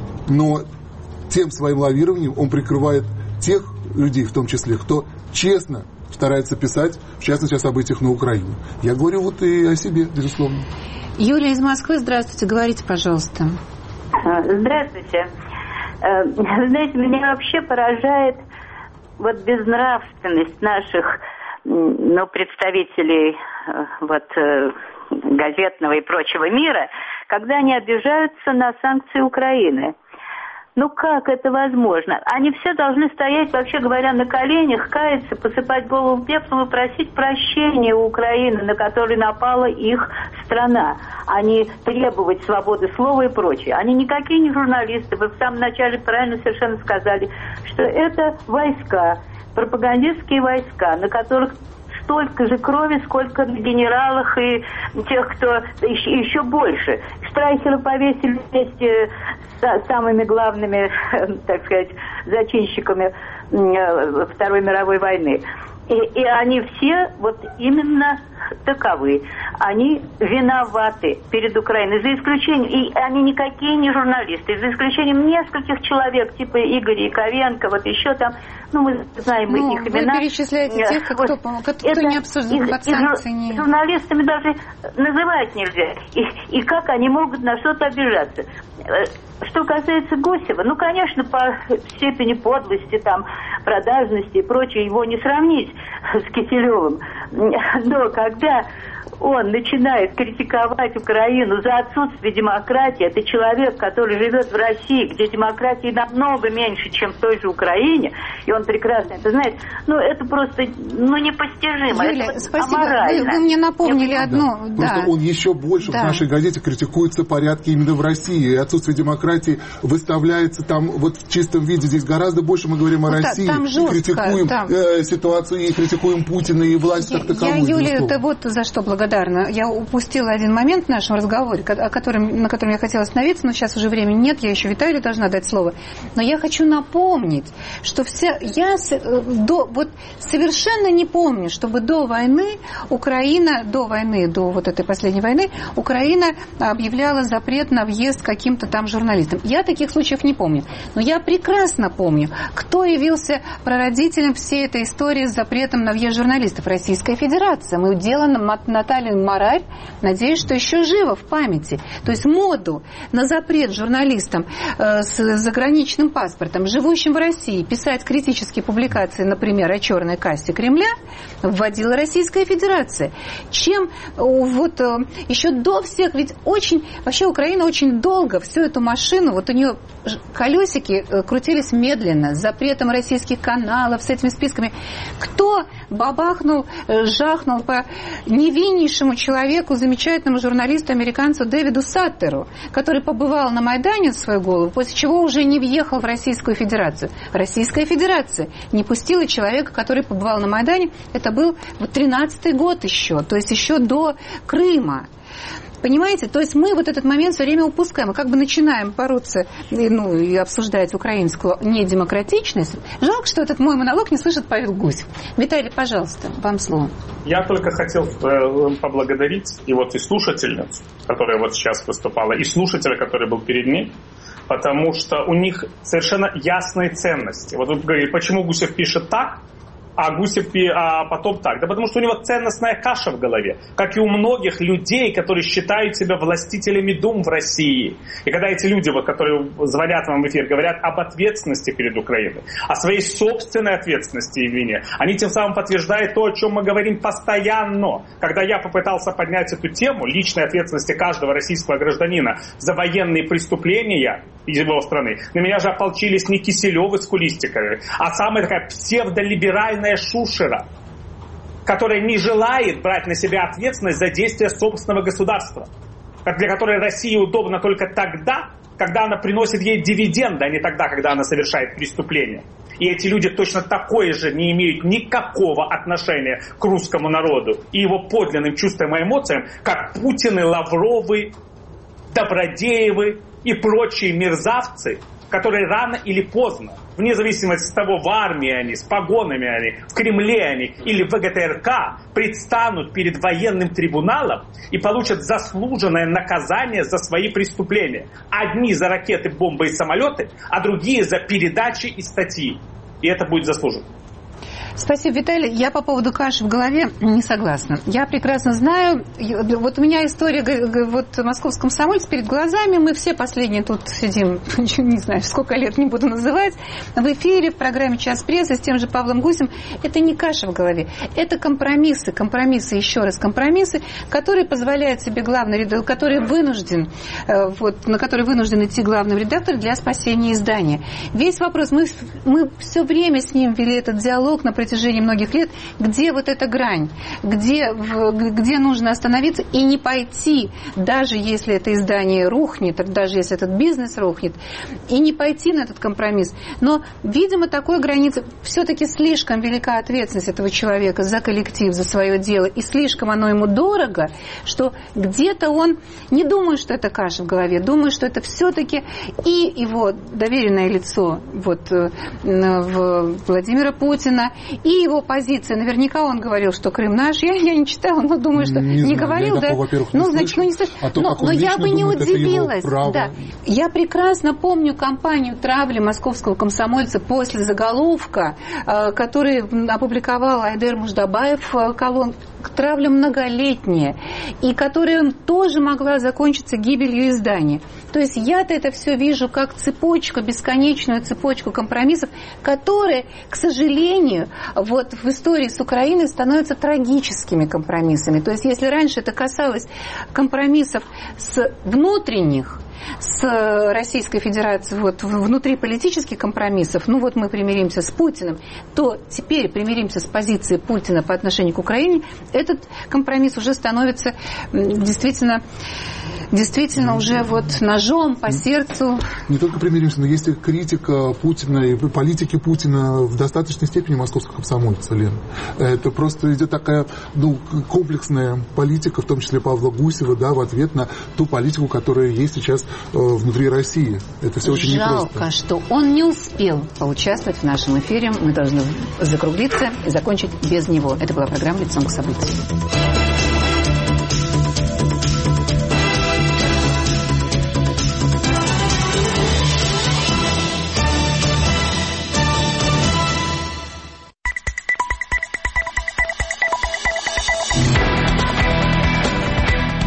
но тем своим лавированием он прикрывает тех людей, в том числе, кто честно старается писать, в частности, о событиях на Украине. Я говорю вот и о себе, безусловно. Юлия из Москвы, здравствуйте, говорите, пожалуйста. Здравствуйте. Вы знаете, меня вообще поражает вот безнравственность наших, ну, представителей вот газетного и прочего мира, когда они обижаются на санкции Украины. Ну как это возможно? Они все должны стоять, вообще говоря, на коленях, каяться, посыпать голову пеплом и просить прощения у Украины, на которой напала их страна, а не требовать свободы слова и прочее. Они никакие не журналисты. Вы в самом начале правильно совершенно сказали, что это войска, пропагандистские войска, на которых столько же крови, сколько на генералах и тех, кто еще, еще больше. Штрайхера повесили вместе с самыми главными, так сказать, зачинщиками Второй мировой войны. И, и они все вот именно таковы. Они виноваты перед Украиной, за исключением, и они никакие не журналисты, за исключением нескольких человек, типа Игоря Яковенко, вот еще там, ну, мы знаем ну, их имена. Вы перечисляете тех, кто, вот, кто, кто не обсужден под санкциями. Журналистами даже называть нельзя. И, и как они могут на что-то обижаться? Что касается Гусева, ну, конечно, по степени подлости, там, продажности и прочее, его не сравнить с Киселевым. Но когда он начинает критиковать Украину за отсутствие демократии, это человек, который живет в России, где демократии намного меньше, чем в той же Украине, и он прекрасно это знает, ну, это просто, ну, непостижимо. Юля, это спасибо. аморально. Вы, вы мне напомнили Я одно. Да. Да. Просто он еще больше да. в нашей газете критикуется порядки именно в России, и отсутствие демократии выставляется там вот в чистом виде. Здесь гораздо больше мы говорим о ну, России, там жестко, критикуем там. Э, ситуацию, и критикуем Путина, и власть я, как таковую. Я, Юля, это вот за что благодарна. Я упустила один момент в нашем разговоре, о котором, на котором я хотела остановиться, но сейчас уже времени нет, я еще Виталию должна дать слово. Но я хочу напомнить, что вся, я до, вот совершенно не помню, чтобы до войны Украина, до войны, до вот этой последней войны, Украина объявляла запрет на въезд каким-то там журналистам. Я таких случаев не помню. Но я прекрасно помню, кто явился прародителем всей этой истории с запретом на въезд журналистов. Российская Российская Федерация. Мы делаем Наталью Марарь, надеюсь, что еще жива в памяти. То есть моду на запрет журналистам э, с заграничным паспортом, живущим в России, писать критические публикации, например, о черной касте Кремля, вводила Российская Федерация. Чем вот э, еще до всех, ведь очень, вообще Украина очень долго всю эту машину, вот у нее колесики э, крутились медленно, с запретом российских каналов, с этими списками. Кто бабахнул, э, жахнул по невиннейшему человеку, замечательному журналисту-американцу Дэвиду Саттеру, который побывал на Майдане в свою голову, после чего уже не въехал в Российскую Федерацию. Российская Федерация не пустила человека, который побывал на Майдане, это был тринадцатый год еще, то есть еще до Крыма. Понимаете? То есть мы вот этот момент все время упускаем. Мы как бы начинаем бороться и, ну, и обсуждать украинскую недемократичность. Жалко, что этот мой монолог не слышит Павел Гусев. Виталий, пожалуйста, вам слово. Я только хотел э, поблагодарить и вот и слушательницу, которая вот сейчас выступала, и слушателя, который был перед ней, потому что у них совершенно ясные ценности. Вот вы говорите, почему Гусев пишет так, а Гусев а потом так. Да потому что у него ценностная каша в голове. Как и у многих людей, которые считают себя властителями дум в России. И когда эти люди, вот, которые звонят вам в эфир, говорят об ответственности перед Украиной, о своей собственной ответственности и вине, они тем самым подтверждают то, о чем мы говорим постоянно. Когда я попытался поднять эту тему личной ответственности каждого российского гражданина за военные преступления его страны, на меня же ополчились не Киселёвы с кулистиками, а самая такая псевдолиберальная шушера, которая не желает брать на себя ответственность за действия собственного государства, для которой России удобно только тогда, когда она приносит ей дивиденды, а не тогда, когда она совершает преступление. И эти люди точно такое же не имеют никакого отношения к русскому народу и его подлинным чувствам и эмоциям, как Путины, Лавровы, Добродеевы и прочие мерзавцы, которые рано или поздно, вне зависимости от того, в армии они, с погонами они, в Кремле они или в ВГТРК, предстанут перед военным трибуналом и получат заслуженное наказание за свои преступления. Одни за ракеты, бомбы и самолеты, а другие за передачи и статьи. И это будет заслужено. Спасибо, Виталий. Я по поводу каши в голове не согласна. Я прекрасно знаю, вот у меня история вот в московском комсомольце перед глазами, мы все последние тут сидим, не знаю, сколько лет, не буду называть, в эфире, в программе «Час прессы» с тем же Павлом Гусем. Это не каша в голове, это компромиссы, компромиссы, еще раз компромиссы, которые позволяют себе главный редактор, который вынужден, вот, на который вынужден идти главный редактор для спасения издания. Весь вопрос, мы, мы все время с ним вели этот диалог на протяжении многих лет, где вот эта грань, где, где нужно остановиться и не пойти, даже если это издание рухнет, даже если этот бизнес рухнет, и не пойти на этот компромисс. Но, видимо, такой границы, все-таки слишком велика ответственность этого человека за коллектив, за свое дело, и слишком оно ему дорого, что где-то он, не думаю, что это каша в голове, думаю, что это все-таки и его доверенное лицо вот, в Владимира Путина, и его позиция. Наверняка он говорил, что Крым наш. Я, я не читала, но думаю, что не, не знаю, говорил, да? Такого, ну, значит, ну, не слышал. А то, но но я бы не думает, удивилась. Да. Я прекрасно помню кампанию травли московского комсомольца после заголовка, который опубликовал Айдер Муждабаев, колонку. Травля многолетняя, и которая тоже могла закончиться гибелью издания. То есть я-то это все вижу как цепочку, бесконечную цепочку компромиссов, которые, к сожалению, вот в истории с Украиной становятся трагическими компромиссами. То есть если раньше это касалось компромиссов с внутренних, с Российской Федерацией, вот, внутриполитических компромиссов, ну вот мы примиримся с Путиным, то теперь примиримся с позицией Путина по отношению к Украине, этот компромисс уже становится действительно, действительно уже вот ножом по сердцу. Не только примиримся, но есть и критика Путина и политики Путина в достаточной степени московского комсомольца, Лен. Это просто идет такая, ну, комплексная политика, в том числе Павла Гусева, да, в ответ на ту политику, которая есть сейчас внутри России. Это все очень непросто. Жалко, что он не успел поучаствовать в нашем эфире. Мы должны закруглиться и закончить без него. Это была программа «Лицом к событиям».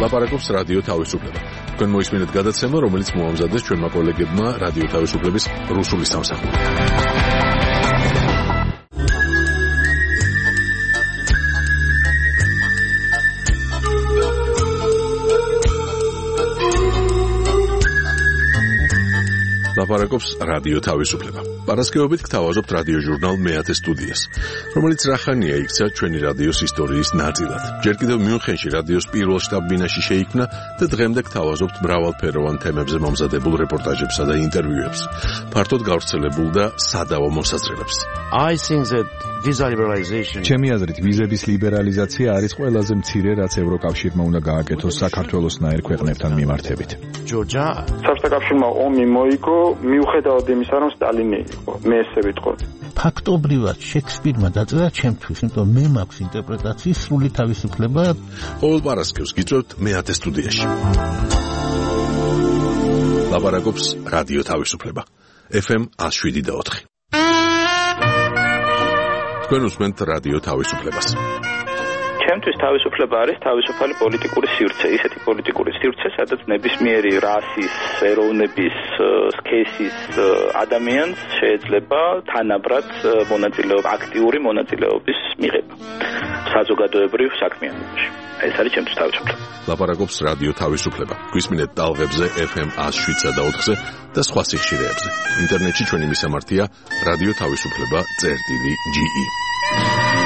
ლაპარაკობს რადიო თავისუფლება. თქვენ მოისმინეთ გადაცემა, რომელიც მოამზადეს ჩვენმა კოლეგებმა რადიო თავისუფლების რუსული სამსახური. ლაპარაკობს რადიო თავისუფლება. პარასკევობით გთავაზობთ რადიო ჟურნალ მეათე სტუდიას, რომელიც რახანია იქცა ჩვენი რადიოს ისტორიის ნაწილად. ჯერ კიდევ მიუნხენში რადიოს პირველ შტაბ-ბინაში შეიქმნა და დღემდე გთავაზობთ მრავალფეროვან თემებზე მომზადებულ რეპორტაჟებსა და ინტერვიუებს. ფართოდ გავრცელებულ და სადავო მოსაზრებებს. I think that visa liberalization ჩემი აზრით ვიზების ლიბერალიზაცია არის ყველაზე მცირე, რაც ევროკავშირმა უნდა გააკეთოს საქართველოსნაირ ქვეყნებთან მიმართებით. ჯორჯა საბჭოთა კავშირმა ომი მოიგო მიუხედავად იმისა, რომ სტალინი იყო. მე ესე ვიტყოდი. ფაქტობრივად შექსპირმა დაწერა ჩემთვის, იმიტომ მე მაქვს ინტერპრეტაციის სრული თავისუფლება. ყოველ პარასკევს გიწევთ მეათე სტუდიაში. ლაპარაკობს რადიო თავისუფლება. ეფ ემ one oh seven point four. თქვენ უსმენთ რადიო თავისუფლებას. ჩემთვის თავისუფლება არის თავისუფალი პოლიტიკური სივრცე, ისეთი პოლიტიკური სივრცე, სადაც ნებისმიერი რასის, ეროვნების, სქესის ადამიანს შეიძლება თანაბრად მონაწილეობა, აქტიური მონაწილეობის მიღება საზოგადოებრივ საქმიანობაში. ეს არის ჩემთვის თავისუფლება. ლაპარაკობს რადიო თავისუფლება. გვისმინეთ ტალღებზე ეფ ემ one oh seven point four-ზე და სხვა სიხშირეებზე. ინტერნეტში ჩვენი მისამართია რადიო თავისუფლება წერტილი ჯი ი.